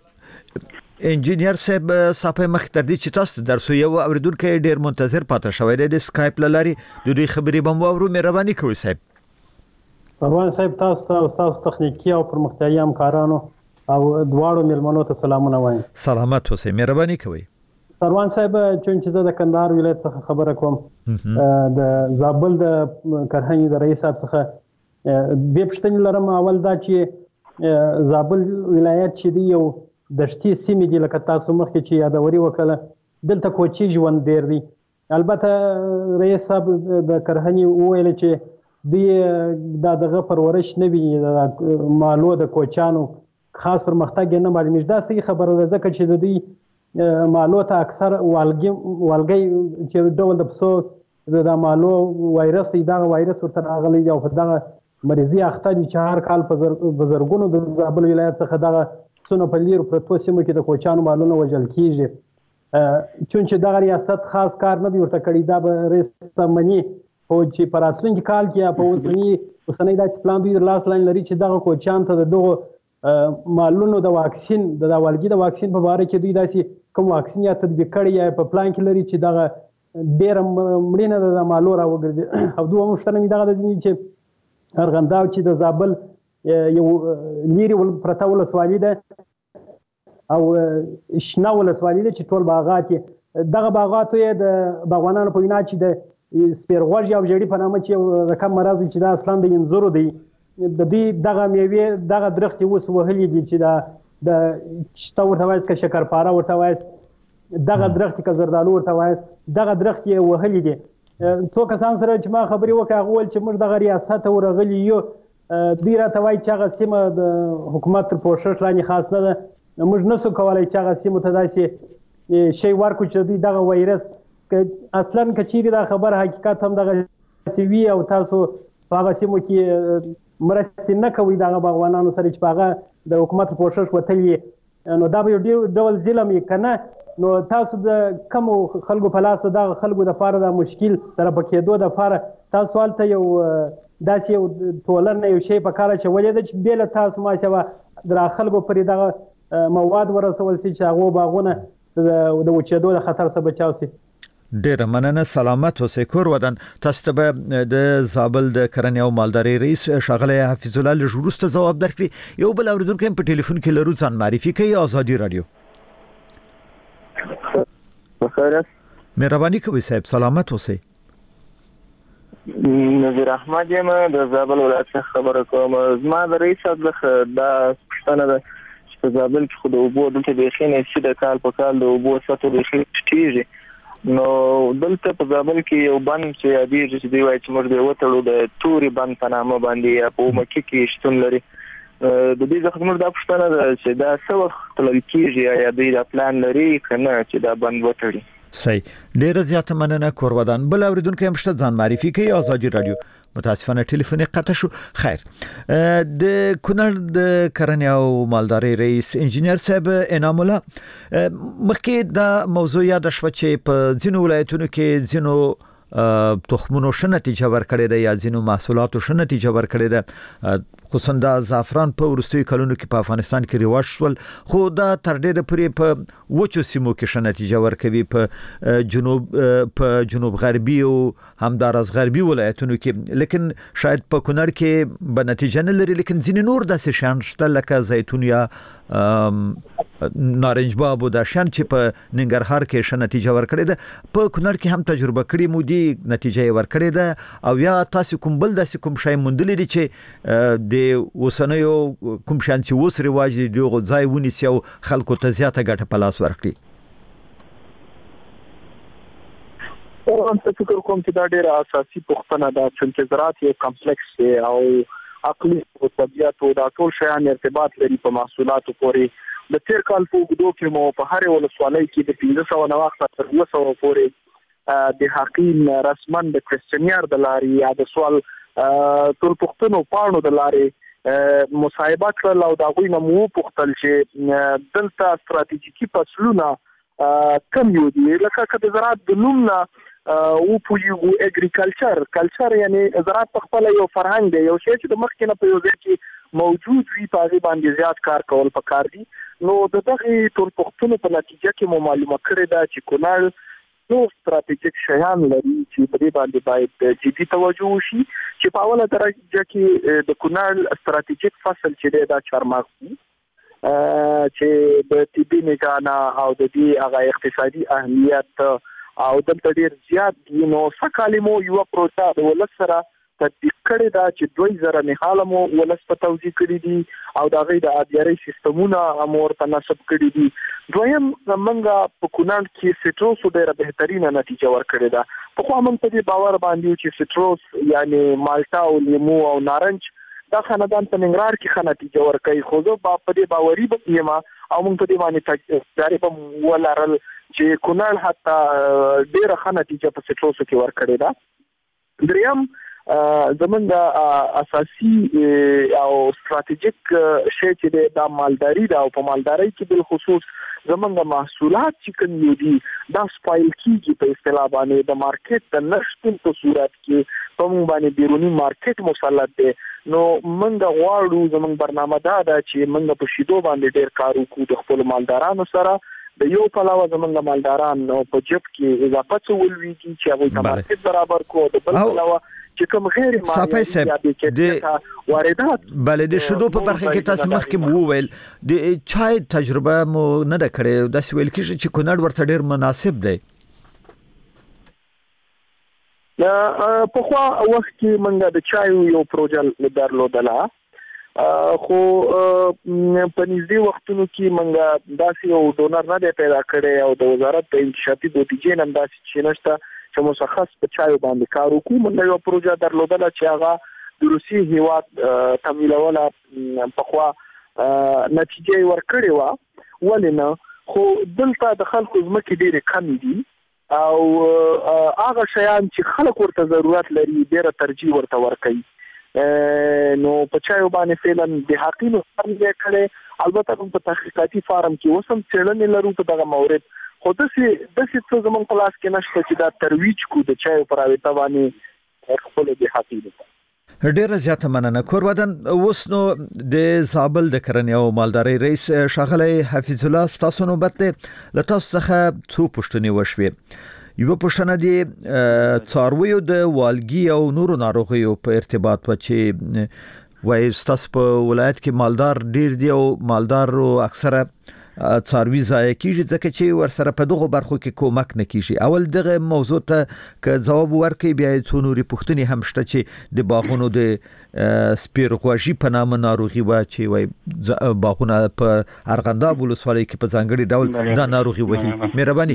انجینیر صاحب صاحب مختردي چې تاسو درسو یو اوریدونکو ډیر منتظر پاتې شوی دی د سکایپ لاري د دوی خبرې بم وورو مهرباني کوئ صاحب پروان صاحب تاسو تخنیکی او پرمختیايي همکارانو او دواړو ملمنو ته سلامونه وایم سلامت اوسئ مهرباني کوئ پروان صاحب چې زه د کندهار ولایت څخه خبره کوم د زابل د کرهنی د رئیس صاحب څخه به پښتني لرم اول دا چې زابل ولایت چې دی یو دشتي سیمې دی لکه تاسو مخکې چې یادوري وکړه دلته کوچي ژوند ډیر دی البته رئیس صاحب د کرهنی وویل چې دی دغه پرورش نه وي مالو د کوچانو خاص پرمختګ نه معلومه ده صحیح خبره ده ځکه چې د دې مالو ته اکثر والګي چې ډول د پسو د مالو وایرس دی دا وایرس ورته راغلی او په دغه مریضي اخته دي چې هر کال په بزرګونو د زابل ولایت څخه دغه څونه په لیر پروتو سیمو کې د کوچانو مالونه وژل کیږي چونچې دغه ریاست خاص کار نه دی ورته کړی دا به رسمنی او چې پراتلونکي کال کې په اوسنی اوسنۍ داسې پلان دوی لاس لاندې لري چې دغه کوچیان ته دغه مالونو د واکسین د والګي د واکسین په اړه کې دوی داسې کوم واکسین یا تطبیق کړی یا په پلان کې لري چې دغه ډېر مړینه د مالو راوګرځي. او دوه مشترک دغه د چې ارغنداو چې د زابل یو لیري پرته ولسوالي ده او شنه ولسوالي ده چې ټول باغات دغه باغات یې د باغوانانو په وینا چې د سپیرغوږ او جړی په نامه چې رقم مرض چې دا اصلا د انځورو دی د دې دغه میوه دغه درخت اوس وهلي دي چې د شته ورته وایي ک شکرپاره ورته وایي دغه درخت ک زردالو ورته وایي دغه درخت یې وهلي دي. څو کسان سره چې ما خبرې وکړه هغه ول چې موږ دغه ریاست ورغلي یو دوی راته وایي چې هغه سیمه د حکومت تر پوښښ لاندې خاص نه ده موږ نسو کولای چې هغه سیمه ته داسې شی ورکو چې دوی دغه وایرس اصلا کچيري دا خبر حقیقت هم دغه سیوی او تاسو په هغه سیمو کې مرستې نه کوي دغه باغوانانو سره چې هغه د حکومت پوښښ وتلی نو دا به یو ډول ظلم یې کنه نو تاسو د کوم خلکو په لاس د خلکو د فار د مشکل تر پکېدو د فار تاسو حالت یو داسې یو ټولنه یو شی په کار چې ولې د بیل تاسو ما چې د خلکو پر دغه مواد ورسول چې هغه باغونه د وچېدو د خطر څخه بچاو شي. ډیر مننه سلامت اوسئ کور ودان. تاسو ته د زابل د کرنې او مالدارۍ رئیس ښاغلی حفیظ الله لژورسته ځواب درکړي. یو بل اوریدونکو په ټلیفون کې لرو ځان معرفي کوي. آزادي رادیو بخیر مهرباني کوئ صاحب سلامت اوسئ. نذیر احمد یم د زابل ولایت څخه خبره کوم. زما د رئیس صاحب دا پښتنه ده چې په زابل کې خو د اوبو دلته د خینې چې د کال په کال د اوبو سطح د خېږي نو دلته په زابل کې یو بند چې یادېږي چې دی وایي چې موږ به وتړو د توري بند په نامه باندې په مکه کې شتون لري. د دې ځکه موږ دا پښتنه ده چې دا څه وخت تلل کېږي یا دوی دا پلان لري کنه چې دا بند وتړي. صحیح ډیر زیات مننه کور ودان. بل اوریدونکو هم شته ځان معرفي کوي. آزادي رادیو متاسفانه ټلیفون قطع شو. خیر د کونړ د کرنې او مالدارۍ رئیس انجینر صاحب انعام الله مخکې دا موضوع یاد شوه چې په ځینو ولایتونو کې ځینو تخمونو ښه نتیجه ورکړې ده یا ځینو محصولاتو ښه نتیجه ورکړې ده خصوصا د زعفران په وروستیو کلونو کې په افغانستان کې رواج شول خو دا تر ډېره پورې په وچو سیمو کې ښه نتیجه ورکوي په جنوب غربي او همدارس غربي ولایتونو کې لیکن شاید په کونړ کې به نتیجه نه لري لیکن ځینې نور داسې شیان شته لکه زیتون یا نارنج باب او د شان چې په ننګرهار کې ښه نتیجه ورکړې ده په کونړ کې هم تجربه کړې مو دي نتیجه یې ورکړې ده او یا تاسو کوم بل داسې کوم شی موندلې دي چې د وسنیو کوم شان چې وس رواج دی دغه ځای ونیسي او خلکو ته زیاته ګټه په لاس ورکړي. هم څه فکر کوم چې دا ډېره اساسي پوښتنه ده چې زراعت یو کمپلیکس دی او عقلي او طبيعت او دا ټول شیان ارتباط لري په محصولاتو پورې. د تیر کال په وګړو کې مو په هر ولسوالۍ کې د 1500 نواخت تر 200 پورې د حقین رسمن د کوېسچنیر د لاري یا د سوال ټول پښتنو پاڼو د لاري مصاحبه کړل او دا غوښنه مو پوښتل چې دلته ستراتیژیکي فصلونه کم یو دي لکه کده زراعت د نومنا او پویو اګریکلچر یعنی زراعت په خپل یو فرهنګ دی یو شی چې د مخکې نه په یو ځای کې موجود وي په هغه باندې زیات کار کول پکار دي. نو دغه ټول پښتون په نتیجه کې مو معلومه کړی دا چې کونړ نو ستراتیژیک شیان لري چې په دې باندې باید جدي توجه وشي چې په اوله درجه کې د کونړ ستراتیژیک فصل چې دا چارمغز دی چې د طبي نگاهنا او د دې هغه اقتصادي اهمیت او دلته ډیر زیات دي. نو سکالمو یو پروسه د ولسره تطبیق کړی دا چې 2000 نهاله مو ولس په توزیع کړی دي او دا غي د اداري سیستمونه امور په نسب کړی دي. دویم زمونږه په کونړ کې سټروس ډیره بهترینه نتیجه ورکړې ده. په خو موږ په دې باور باندې چې سټروس یعنی مالټا او لیمو او نارنج دا خاندان په ننګرهار کې ښه نتیجه ورکوي خو زه په دې باوري یم او موږ په دې باندې تجربه ولرل چې کونړ حتی ډیره ښه نتیجه په سټروس کې ورکړې ده. دریم زمونږ اساسي او ستراتیژیک شی چې د مالداري دا او په مالداري کې بل خصوص زمونږ محصولات چې کوم دي دا سپایل کیږي په اصطلاح باندې د مارکیټ د نشټون په صورت کې په موږ باندې بیرونی مارکیټ مسلط دی. نو موږ غواړو زمونږ برنامه دا ده چې موږ په شیدو باندې ډیر کار وکړو د خپل مالدارانو سره. د یو پلاوه زمونږ مالداران په جب کې اضافه ولويږي چې هغه د مارکیټ برابر کو د بل پلاوه چې کوم غیر مالي د واردات بل د شودو په برخه کې تاسو مخکې وویل د چای تجربه مو نه ده کړې د سویل کې چې کونړ ورته ډیر مناسب دی. په خو وخت کې موږ د چایو یو پروژه درلودله خو په نږدې وختونو کې موږ داسې یو ډونر نه دی پیدا کړی او د وزارت د انکشافي بودیجې نن داسې چې نشته چې مشخص په چایو باندې کار وکړو. موږ یو پروژه درلودله چې هغه د روسي هیواد تمویلوله په خوا نتیجه ورکړې و ولې نه خو دلته د خلکو ځمکې ډېرې کمې دي او هغه شیان چې خلک ورته ضرورت لري ډېره ترجیح ورته ورکوي. نو په چایو باندې فعلا د حقیقت څرګنده کړي البته په تحقیقاتي فارم کې وسم څېړنې لرو په دغه مورد خو د څه زمون کلاس کې نشته چې دا ترویج کو د چایو پر اوته باندې خپل د حقیقت. ډیره زیاته مننه. کورودن اوس نو د زابل د کرنې او مالدارۍ رئیس ښاغلی حفیظ الله ستاسو نوبت دی. له تاسو څخه څو پوښتنې وشوې. یو پوښتنه دی څارویو د والګي او نورو ناروغیو په ارتباط و چې وای ستاسو په ولایت کې مالدار ډیر دی او مالدارو اکثره څاروي ضایع کیږي ځکه چې ورسره په دغه برخو کې کومک نه کیږي. اول دغه موضوع ته که جواب ورکړي بیا څو نوري پوښتنې هم شته چې د باغونو د سپیرغوژي په نامه ناروغي و چې وای باغونه په ارغنداب ولسوالۍ کې په ځانګړي ډول دا ناروغي وهي. مهرباني.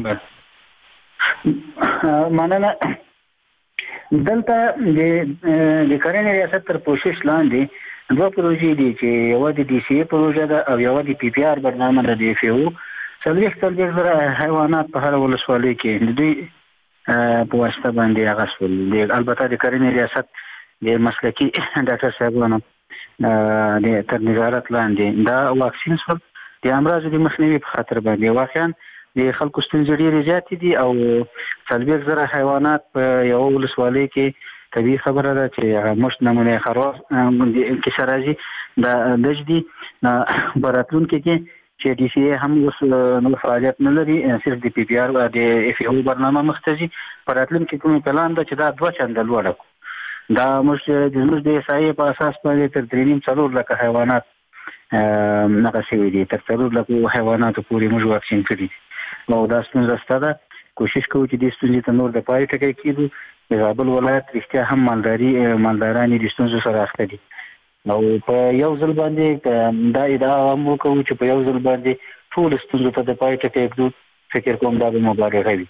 مننه. دلته د کرنې ریاست تر پوښښ لاندې دوه پروژې دي چې یو د ډي سي پروژه ده او یو د پی پی آر برنامه ده د اف او څلوېښت زره حیوانات په هر ولسوالۍ کې د دوی په واسطه باندې اغوستل دي. البته د کرنې ریاست د مسلکي ډاکټر صاحبانو د تر نظارت لاندې دا واکسین سول د امراضو د مخنیوي په خاطر باندې واقعا د خلکو ستونزې ډېرې زیاتې دي او څلوېښت زره حیوانات په یو ولسوالۍ کې طبیعي خبره ده چې مشت نمونه خراب کې راځي د لجدي براتلونکو کې چې ډي سي هم اوس نو فعالیت نه لري صرف د پی پی آر او د اف او برنامه مختزي براتلونکو کوم پلان ده چې دا 2 چنده لوړ دا موږ د احصایې په اساس باندې تر 3.4 لک حیوانات نقشوي دي تر 4 لک حیوانات پورې موږ واکسین کړی نو دا څنګه ستاره کوشش کوو چې د ستونزې ته نور د پای ټکی کیږي. د زابل ولایت رښتیا هم مالداران د ستونزو سره اخته دي نو په یو ځل باندې دا ادعا هم وکړو چې په یو ځل باندې ټول ستونزو ته د پای ټکی کېږي. فکر کوم دا به مبالغه وي.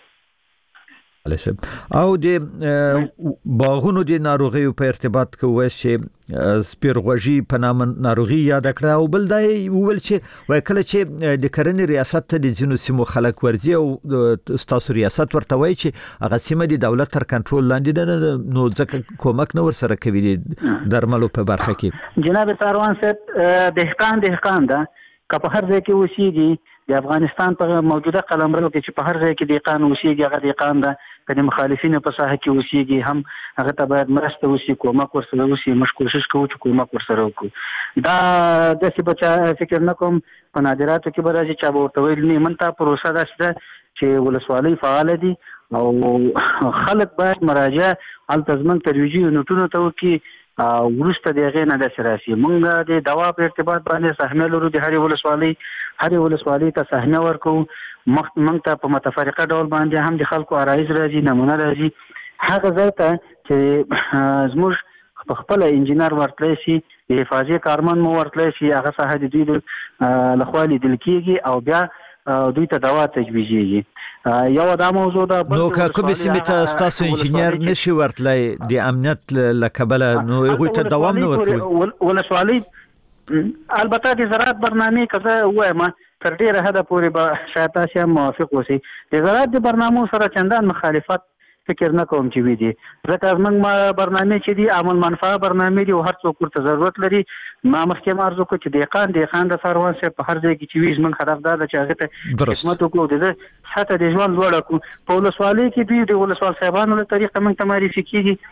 او د باغونو د ناروغیو په ارتباط کوي چې سپیرغوژي په نامه ناروغي یاد کړه او بل دا ویل چې وای کله چې د کرنې ریاست ته د جنو سیمو خلک ورځي او ستاسو ریاست ورته وای چې هغه سیمه د دولت تر کنټرول لاندې ده نو ځکه کومک نه ورسره کوي درملو په برخه کې. جناب ساروان صاحب دهقان ده که په هر ځای کې اوسېږي د افغانستان په موجوده قلمرو کې چې په هر ځای کې دهقان اوسېږي هغه دهقان ده که د مخالفینو په ساحه کې اوسېږي هم هغه ته باید مرسته وشي کومک ورسره وشي. موږ کوشش کوو چې کومک ورسره وکړو. دا داسې بچا فکر نه کوم په نادراتو کې به راځي چا به ورته ویل نه منته پروسه داسې ده چې ولسوالۍ فعاله دي او خلک باید مراجعه هلته زموږ ترویجي یونټونو ته وکړي ورسته د هغې نه داسې راسي. موږ د دوا په ارتباط باندې سهمیه لرو د هرې ولسوالۍ ته سهمیه ورکوو. موږ ته په متفرقه ډول باندې هم د خلکو عرایض راځي نمونه راځي هغه ځای ته چې زموږ په خپل انجینر ورتلی شي د حفاظي کارمن مو ورتلی شي هغه ساحه د دوی لخوا لیدل کیږي او بیا دوی ته دوا تجویزیږي. یو دا موضوع ده. نو که کومې سیمې ته ستاسو انجینر نشي ورتلی د امنیت له کبله نو هغوی ته دوام نه ورکوي. ولسوالۍ البته د زراعت برنامې که زه ووایم تر ډېره حده پورې به شاید تاسې هم موافق اوسئ د زراعت د برنامو سره چندان مخالفت فکر نه کوم چې وي دي ځکه موږ برنامه چې دي عمل منفعه برنامه دي او هر څوک ورته ضرورت لري. ما مخکې مرزو کو چې دیقان د سروان سره په هر ځای کې چې وي زموږ هدف دا ده چې هغه ته خدمت وکړو د ساته د ژوند لوړ کو. په ولسوالۍ کې دوی د ولسوال صاحبانو له طریقه موږ ته معرفي کیږي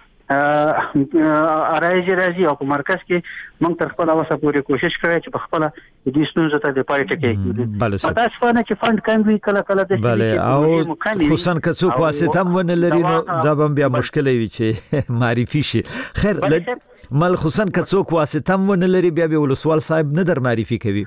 ارایج راځي او په مرکز کې موږ تر خپل اوسه پورې کوشش کوي چې په خپل د دې ستونزو ته د پای ټکی کړو. تاسو فانه چې فند کم وی کله کله د او خصوصا که څوک واسطه هم ونه لري نو دا به بیا مشکل وي چې معرفي شي. خیر مل خصوصا که څوک واسطه هم ونه لري بیا به ولسوال صاحب نه در معرفي کوي.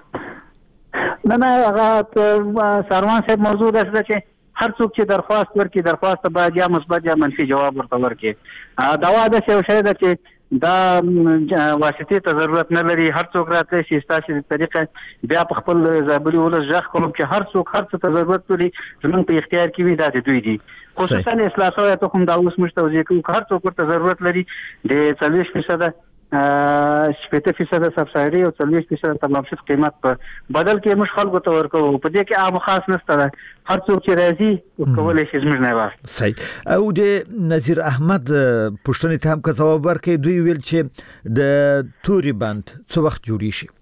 نه هغه سروان صاحب موضوع ده چې هر څوک چې درخواست ورکړي درخواست باید یا مثبت یا منفي جواب ورته ورکړي. دا واده یو شی ده چې دا واسطې ته ضرورت نه لري. هر څوک راتلی شي ستاسو د طریقه بیا په خپل زابلي ولس ځخ کوم چې هر څوک هر څه ته ضرورت لري زموږ په اختیار کې وي دا د دوی دي. خصوصا اصلاح شوی ته هم دا اوس مشتوزي کوي هر څوک ورته ضرورت لري د 40% 80% سبسایډي او 40% تمامشت قیمت په بدل کې موږ خلکو ته ورکو. په دې کې عام خاص نشته هر څوک چې راځي کولای شي زموږ نه واه. صحیح. او د نذیر احمد پښتني ته هم که ځواب ورکړي دوی ویل چې د توري بند څو وخت جوړی شي.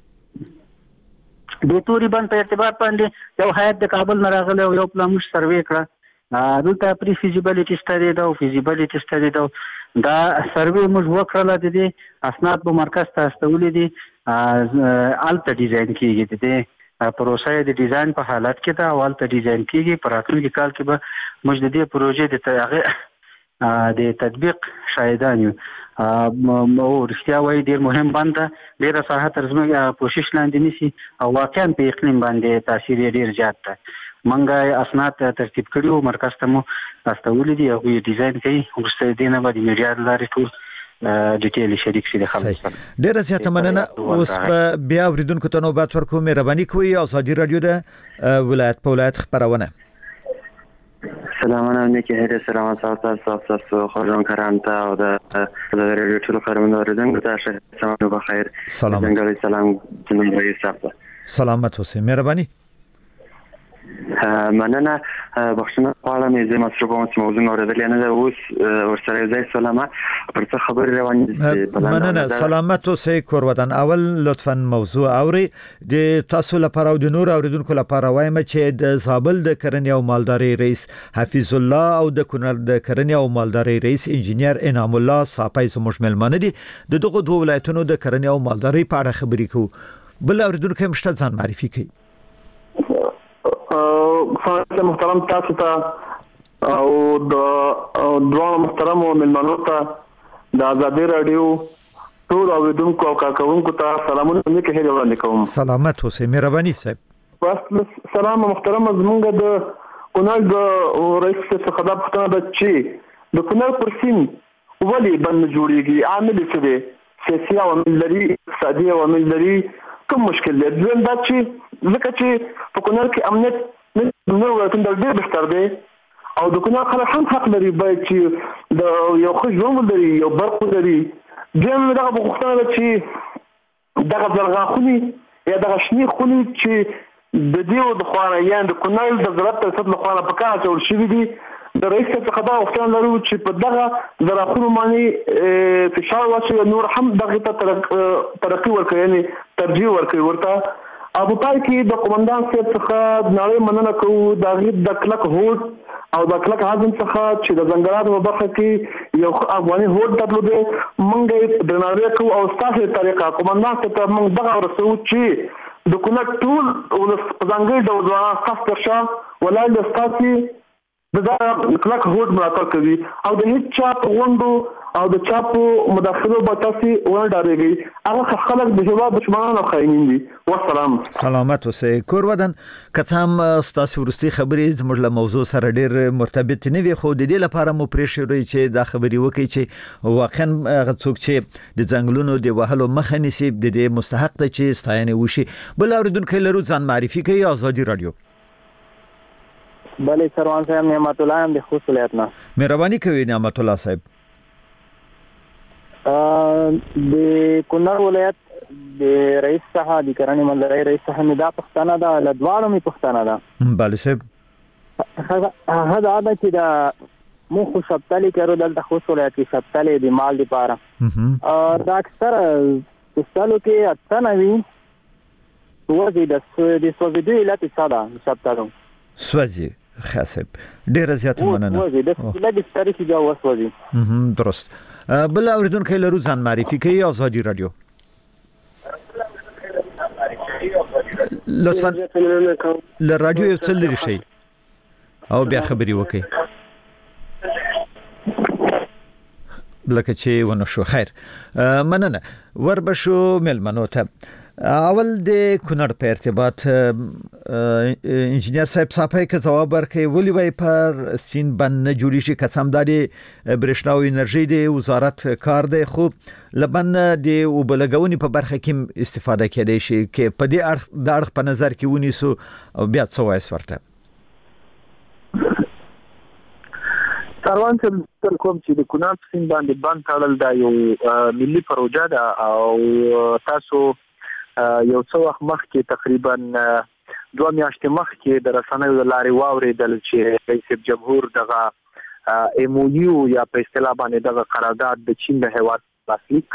د توري بند په ارتباط باندې یو هیئت د کابل نه راغلی او یو پلان مش سروې کړه دلته پری فیزیبিলিټی سټډي دا او فیزیبিলিټی سټډي دا سروې موږ وکړل د دې اسناد په مرکز ته استولې دي الته ډیزاین کیږي د پروسه د ډیزاین په حالت کې دا اولته ډیزاین کیږي. په راتلونکي کال کې به موږ د دې پروژې د تطبیق شاهدان یو. او رښتیا وایي ډیر مهم بنده ډیر ساحه تر زموږ کوشش لاندې نیسي او واقعا په اقلیم باندې تاثیر ډیر زیات ده. منګه اسناد ترتیب کړو مرکز ته مو استولې دي او ډیزاین کوي ورسته دینه باندې میډیا لاري ټول ډیټیل شریک شي د خلکو سره. ډیر زیاته مننه. اوس بیا اوریدونکو ته نوبت ورکوم. مهرباني کوئ ازادي رادیو د ولایت په ولایت خبرونه. سلامونه نیکی هر سلام تاسو خورم کرامتا او د رادیو ټول خبرونه اوریدونکو ته سلام بخیر. سلام سلام جناب رئیس صاحب. سلامت اوسئ. مهرباني. مننه. بخښنه غواړم چې مصرف کوم چې موضوع اوریدل نه ده اوس ورسره ځای سلامه پر څه خبر روان دي. مننه. سلامت اوسئ کور وطن. اول لطفا موضوع اوري د تاسو لپاره او د نور اوریدونکو لپاره وایم چې د زابل د کرنې او مالداري رئیس حفیظ الله او د کونړ د کرنې او مالداري رئیس انجینیر انعام الله صاحب زموږ ملمانه دي. د دغه دوه ولایتونو د کرنې او مالداري په اړه خبرې کوو. بل اوریدونکو هم شته ځان معرفي کوي. محترم تاسو ته او د دوه محترمو ملمنو ته د آزادي رادیو ټول اوریدونکو او کارکونکو ته سلامونه نیکه هیله وړاندې کوم. سلامت اوسئ. مهرباني صاحب. بس سلام محترم زمونږ د کونړ د رئیس څخه خدای پښتنه د چې د کونړ پر سیند ولې بند جوړیږي عامل څه دي سیاسي عوامل لري اقتصادي عوامل لري کوم مشکل دی دویم دا چې ځکه چې په کونړ کې امنیت نو ولکه د ډېر بهتر دی او د کونړ خلک هم حق لري باید چې د یو ښه ژوند لري یو برخه لري. دیم دا غوښتنه ده چې دغه زرغاخونی یا دغه شنی خونی چې د دې د خوانه یا د کونړ د زراعت ترڅ له خوانه په کار جوړ شوی دي د رئیس څخه دا غوښتنه لرو چې په دغه زراعتونو باندې فشار واچوي نور هم دغه ترقی ورکړي یعنی ترجیح ورکړي ورته. ابو پای کې د قومندان صاحب څخه نړۍ مننه کوو د غیب د کلک هوډ او د کلک عزم څخه چې د زنګراتو په برخه کې یو افغاني هوډ درلوده مونږ د نړۍ کوو او ستاسو طریقه قومندان صاحب ته مونږ دغه ورسو چې د کونړ ټول ولس په ځانګړي ډول ځوانان تاسو ته ښه ولای د ستاسو دا کلک هوډ ملاتړ کوي او د هیڅ چا په غونډو او د چا په مداخلو به تاسو ونه ډارېږئ. هغه خلک د هیواد دشمنان او خاینین دي. والسلام. سلامت اوسئ کور ودان. که څه هم ستاسو ورستي خبرې زموږ له موضوع سره ډېر مرتبط نه وي خو د دې لپاره مو پرېښودی چې دا خبرې وکړي چې واقعا هغه څوک چې د ځنګلونو د وهلو مخه نیسي د دې مستحق دی چې ستاینه وشي. بل اوریدونکي لرو ځان معرفي کوي. آزادي رادیو. بله سروان صاحب نعمت الله هم د خوست ولایت نه. مهرباني کوي نعمت الله صاحب. د کونړ ولایت د رئیس څخه د کرنې مالدارۍ رئیس څخه مې دا پښتنه ده له دواړو مې پښتنه ده. بله صاحب. هغه دا ده چې د مو خو شپتالي کړو دلته خو ولایت کې شپتالي د مال لپاره دا اکثر استالو کې اتنوي وځي د سوځېدو علت ساده شپتالو سوځي خاصب ډیر زیات مننه وځي د لږ ستاري کې جواب وځي درست بل اوریدونکو لرو ځان معرفي کوي آزادي رادیو لطفا لرادیو یو څل لري شي او بیا خبري وکي لکه چې ونه شو خیر مننه وربشو ملمنو ته اول د کونړ په ارتباط انجینیر صاحب صاحب که جواب ورکړي ولې وای پر سین بند نه جوړی شي قسمداري برښنا او انرژي د وزارت کار دی خو لبن د وبلګونی په برخه کې استفاده کېدای شي کې په دې اړه په نظر کې ونیسو بیا څه وایي ورته کاروان تر کوم چې د کونړ سین باندې بند تړل دا یو ملي پروژه ده او تاسو یو څو وخت مخکې تقریبا 2 میاشتې مخکې د رسنیو د لارې واورېدل چې رئیس جمهور دغه ایم او یو یا په اصطلاح باندې دغه قرارداد د چین د هیواد لاسلیک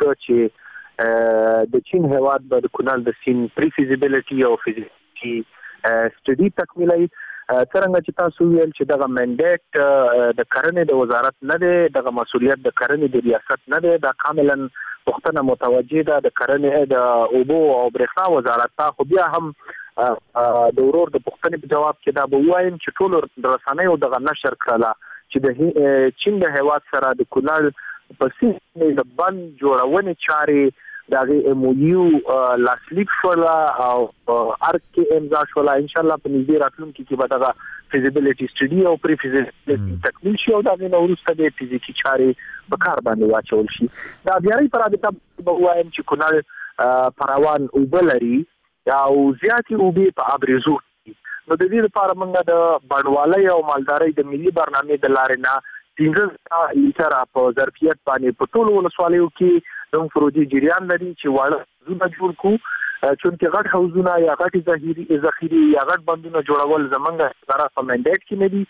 چې د چین هیواد د کونړ د سین پری فیزیبিলিټي او فیزیبিলিټي سټډي تکمیلوي څنګه چې تاسو ویل چې دغه منډیټ د کرنې د وزارت نه دی دغه مسؤلیت د کرنې د ریاست نه دی دا کاملا پښتنه متوجه ده د کرنې د اوبو او برېښنا وزارت ته خو بیا هم د ورور د پښتنې په جواب کې دا به وایم چې ټول رسنیو دغه نشر کړله چې د چین د هیواد سره د کونړ په سیمه د بند جوړونې چارې دغه ایم او یو لاسلیک شول او ارګ کې امضا شول ان شاء الله په نږدې راتلونکي کې به دغه فیزیبিলিټي سټډي او پری فیزیبিলিټي تکمیل شي او دغه نو وروسته د فزیکي چارې په کار باندې واچول شي دا بیا پر رابطه به وایم چې کونړ پروان او بلري او زیاتې اوبه په ابریزو نو د دې لپاره موږ د بڼوالۍ او مالدارۍ د ملي برنامه د لارې نه 15 لیټر په ظرفیت باندې په ټولو ولسوالیو کې د پروژې جریان لري چې واړه زونه جوړ کو چونکې غټ حوضونه یا غټ ذخیره یا غټ بندونه جوړول زمونږ سره په منډیټ کې نه دي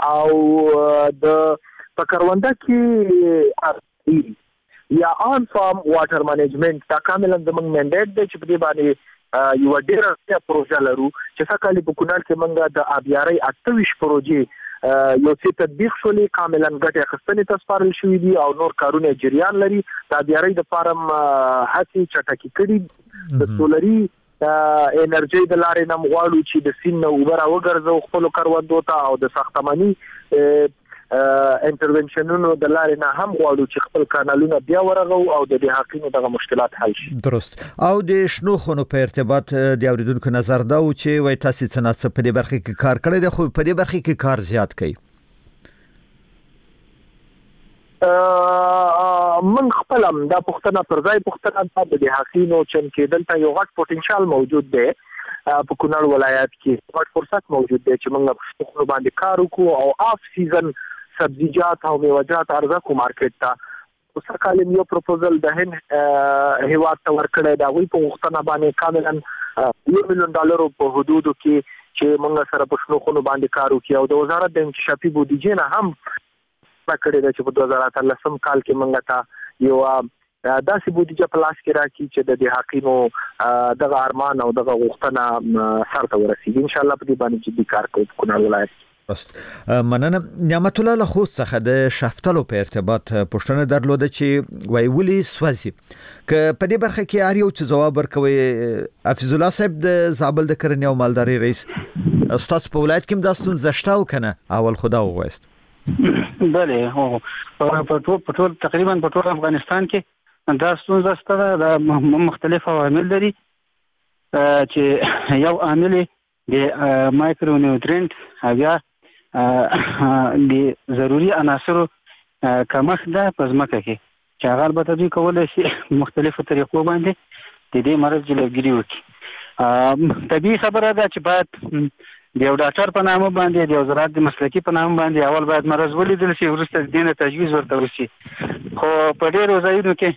او د پکرونده کې یا آن فارم واټر مانجمنت دا کاملا زمونږ منډیټ دی چې په دې باندې یو ډېر پروژه لرو چې سکهالی په کونړ کې موږ د آبیارۍ 28 پروژې یو څه تطبیق شولې کاملا ګټه اخیستنې ته سپارل شوې دي او نور کارونه جریان لري د آبیارۍ د فارم هڅې چټکې کړي د سولري انرژي د لارې نه مغواړو چې د سین نو وبره وګرځو خپل کاروندو ته او د ساختماني انټرونشنونو د لارې نه هم غواړو چې خپل کانالونه بیا ورغو او د دې حقینو دغه مشکلات حل شي درست او د شنو خونو په ارتباط د اوریدونکو نظر دا و چې وای تاسو څنګه په دې برخه کې کار کړی دی خو په دې برخه کې کار زیات کړي من خپلم دا پښتنه پر ځای پښتنه د دې حقینو چې دلته یو غټ پوتنشل موجود دی په کونړ ولایت کې غټ فرصت موجود دی چې موږ په خپل باندې کار وکړو او اف سیزن سبزیجات او میوه‌جات عرضه کو مارکیټ ته اوس کله یو پروپوزل د هند هیواد ته ورکړی دا وی په وختونه باندې کاملا $1 مليون په حدودو کې چې موږ سره په شنو خونو باندې کار وکړو او د وزارت د انکشافي بودیجې نه هم کړی دا چې په 2013 کال کې موږ ته یو داسې بودیجه په لاس کې راکړي چې د دې حقینو دغه ارمان او دغه غوښتنه سره ورسیږي ان شاء الله په دې باندې جدي کار کوو په کونړ ولایت مننه نعمت الله له خو څخه د شفتلو په ارتباط پوښتنه درلوده چې وای ولي سوځي ک په دې برخه کې اړ یو څه جواب ورکوي حفیظ الله صاحب د زابل د کرنې او مالداري رئیس استاد په ولایت کې داستون زشتاو کنه اول خدا وغوست بله هو په ټول تقریبا په ټول افغانستان کې دا ستونزه ستره د مختلف عوامل لري چې یو عامل د مایکرو نیوټرینټ او د ضروري عناصرو کمښت ده په ځمکه کې چې هغه البته دوی کولی شي مختلفو طریقو باندې د دې مرض جلوګیري وکړي طبیعي خبره ده چې باید د یو ډاکټر په نامه باندې د یو زراعت د مسلکي په نامه باندې اول باید مرض ولیدل شي وروسته د دې نه تجویز ورته وشي خو په ډېرو ځایونو کې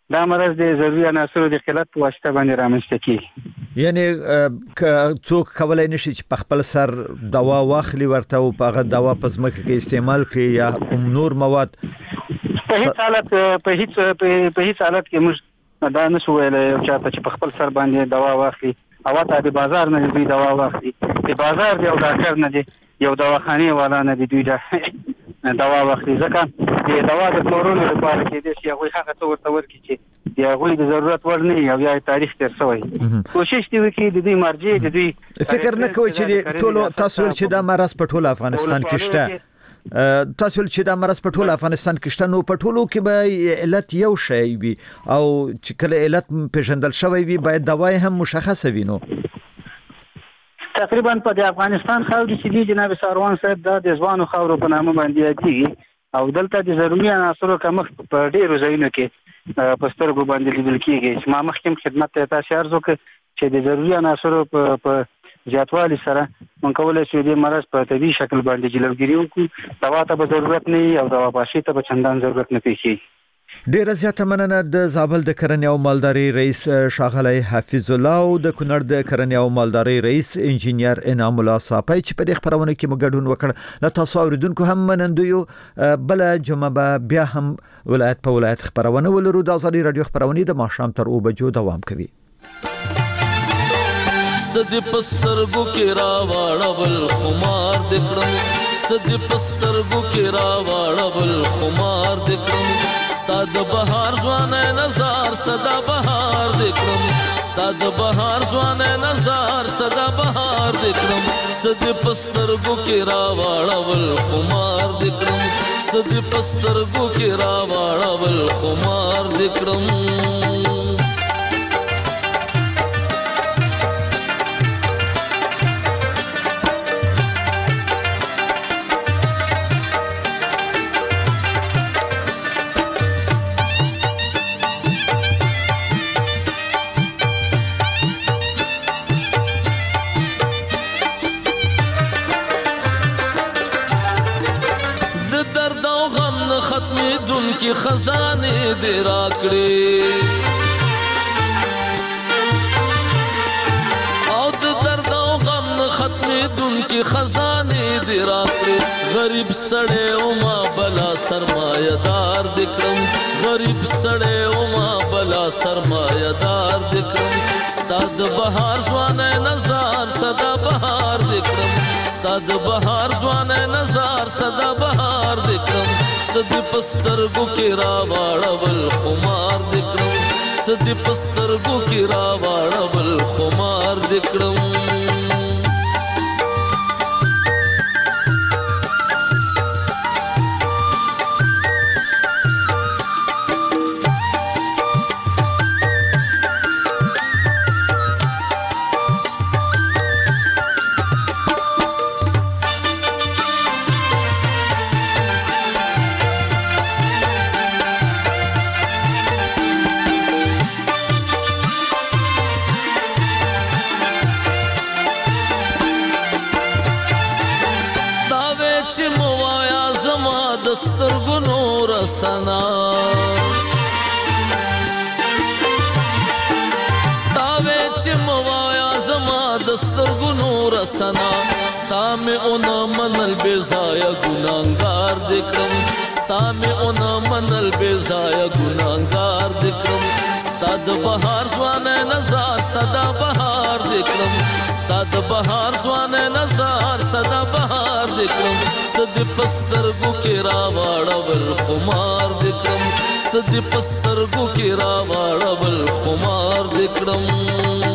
دا مرض د ضروري عناصرو د قلت په واسطه باندې رامنځته کیږي. یعنی څوک کولای نشي چې په خپل سر دوا واخلي ورته او په هغه دوا په ځمکه کې استعمال کړي یا کوم نور مواد په هیڅ حالت کې موږ دا نشو ویلای چې په خپل سر باندې دوا واخلي او ته د بازار نه دوی دوا واخلي. د بازار دی او ډاکټر نه دی یو دواخانه والا نه دی دوی دوا واخلي ځکه د دوا د پلورلو لپاره کې د هغه هغه څور تور کې چې د هغه د ضرورت ورنه یو یا تاریخ تر سوی کوشش دی وکړي د دې مرجع د دوی فکر نه کوي چې ټول تاسو چې دا مرض په ټول افغانستان کې شته تاسو چې دا مرض په ټول افغانستان کې شته نو په ټولو کې به علت یو شی وي او چې کله علت پیژندل شوی وي باید دواي هم مشخصه وي. نو تقریبا په د افغانستان خاورې چې دی جناب ساروان صاحب د ځوانو خاورو په نامه باندې یادېږي او دلته د ضروري عناصرو کمښت په ډېرو ځایونو کې په سترګو باندې لیدل کېږي چې ما مخکې خدمت ته تاسو عرض وکړ چې د ضروري عناصرو په زیاتوالي سره مونږ کولای شو د مرض په طبي شکل باندې جلوګیری وکړو. دوا ته به ضرورت نه او دوا پاشي ته به چندان ضرورت نه پیږي. ډیره زیاته مننه د زابل د کرنې او مالداري رئیس ښاغلی حفیظ الله او د کونړ د کرنې او مالداري رئیس انجینیر انعام الله صافی چې په دې خبرونه کې موږ ګډون وکړ. له تاسو اوریدونکو هم منندویو. بل جمعه بیا هم ولایت په ولایت خبرونه ولرو. د ازادي رادیو خبرونه د ماښام تر 2 بجو دوام کوي. سد پسترګو کې را واړول خمار دکړم سد پسترګو کې را واړول خمار دکړم ستاد بهار ځوانه نظر صدا بهار دکړم ستاد بهار ځوانه نظر صدا بهار دکړم سد پسترګو کې را واړول خمار دکړم سد پسترګو کې را واړول خمار دکړم. کی خزانه دې راکړې او د درد او غم ختمې دن کی خزانه دې راکړې غریب سړی او ما بلا سرمایدار دکړم غریب سړی او ما بلا سرمایدار دکړم ستاد بهار ځوانه نظر صدا بهار دکړم ستاد بهار ځوانه نظر صدا بهار دکړم سد پسترګو کې را واړول خمار دکړم سد پسترګو کې را واړول خمار دکړم. سترګو نور سنا تاوې چې موایا زما د سترګو نور سنا ستا مې اون منل بے ځایه ګناهګار دکړم ستا مې اون منل بے ځایه ګناهګار دکړم ستا د بهار ځوانه نظر صدا بهار دکړم ستا د بهار ځوانه نظر صدا بهار دکړم سد پسترګو کې را واړول خمار دکړم سد پسترګو کې را واړول خمار دکړم.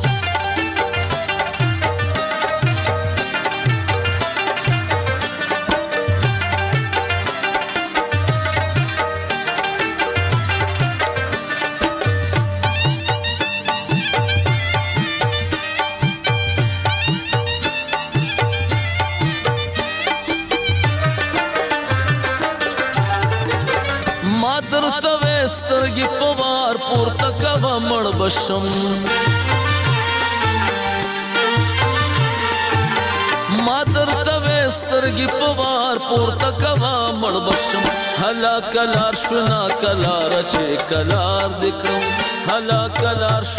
سترګې پوار پورته کوه مړ بشم ما درته وې سترګې پوار پورته کوا مړ بشم هلا کلار شنا کلار چې کلار دکړم هلا کلار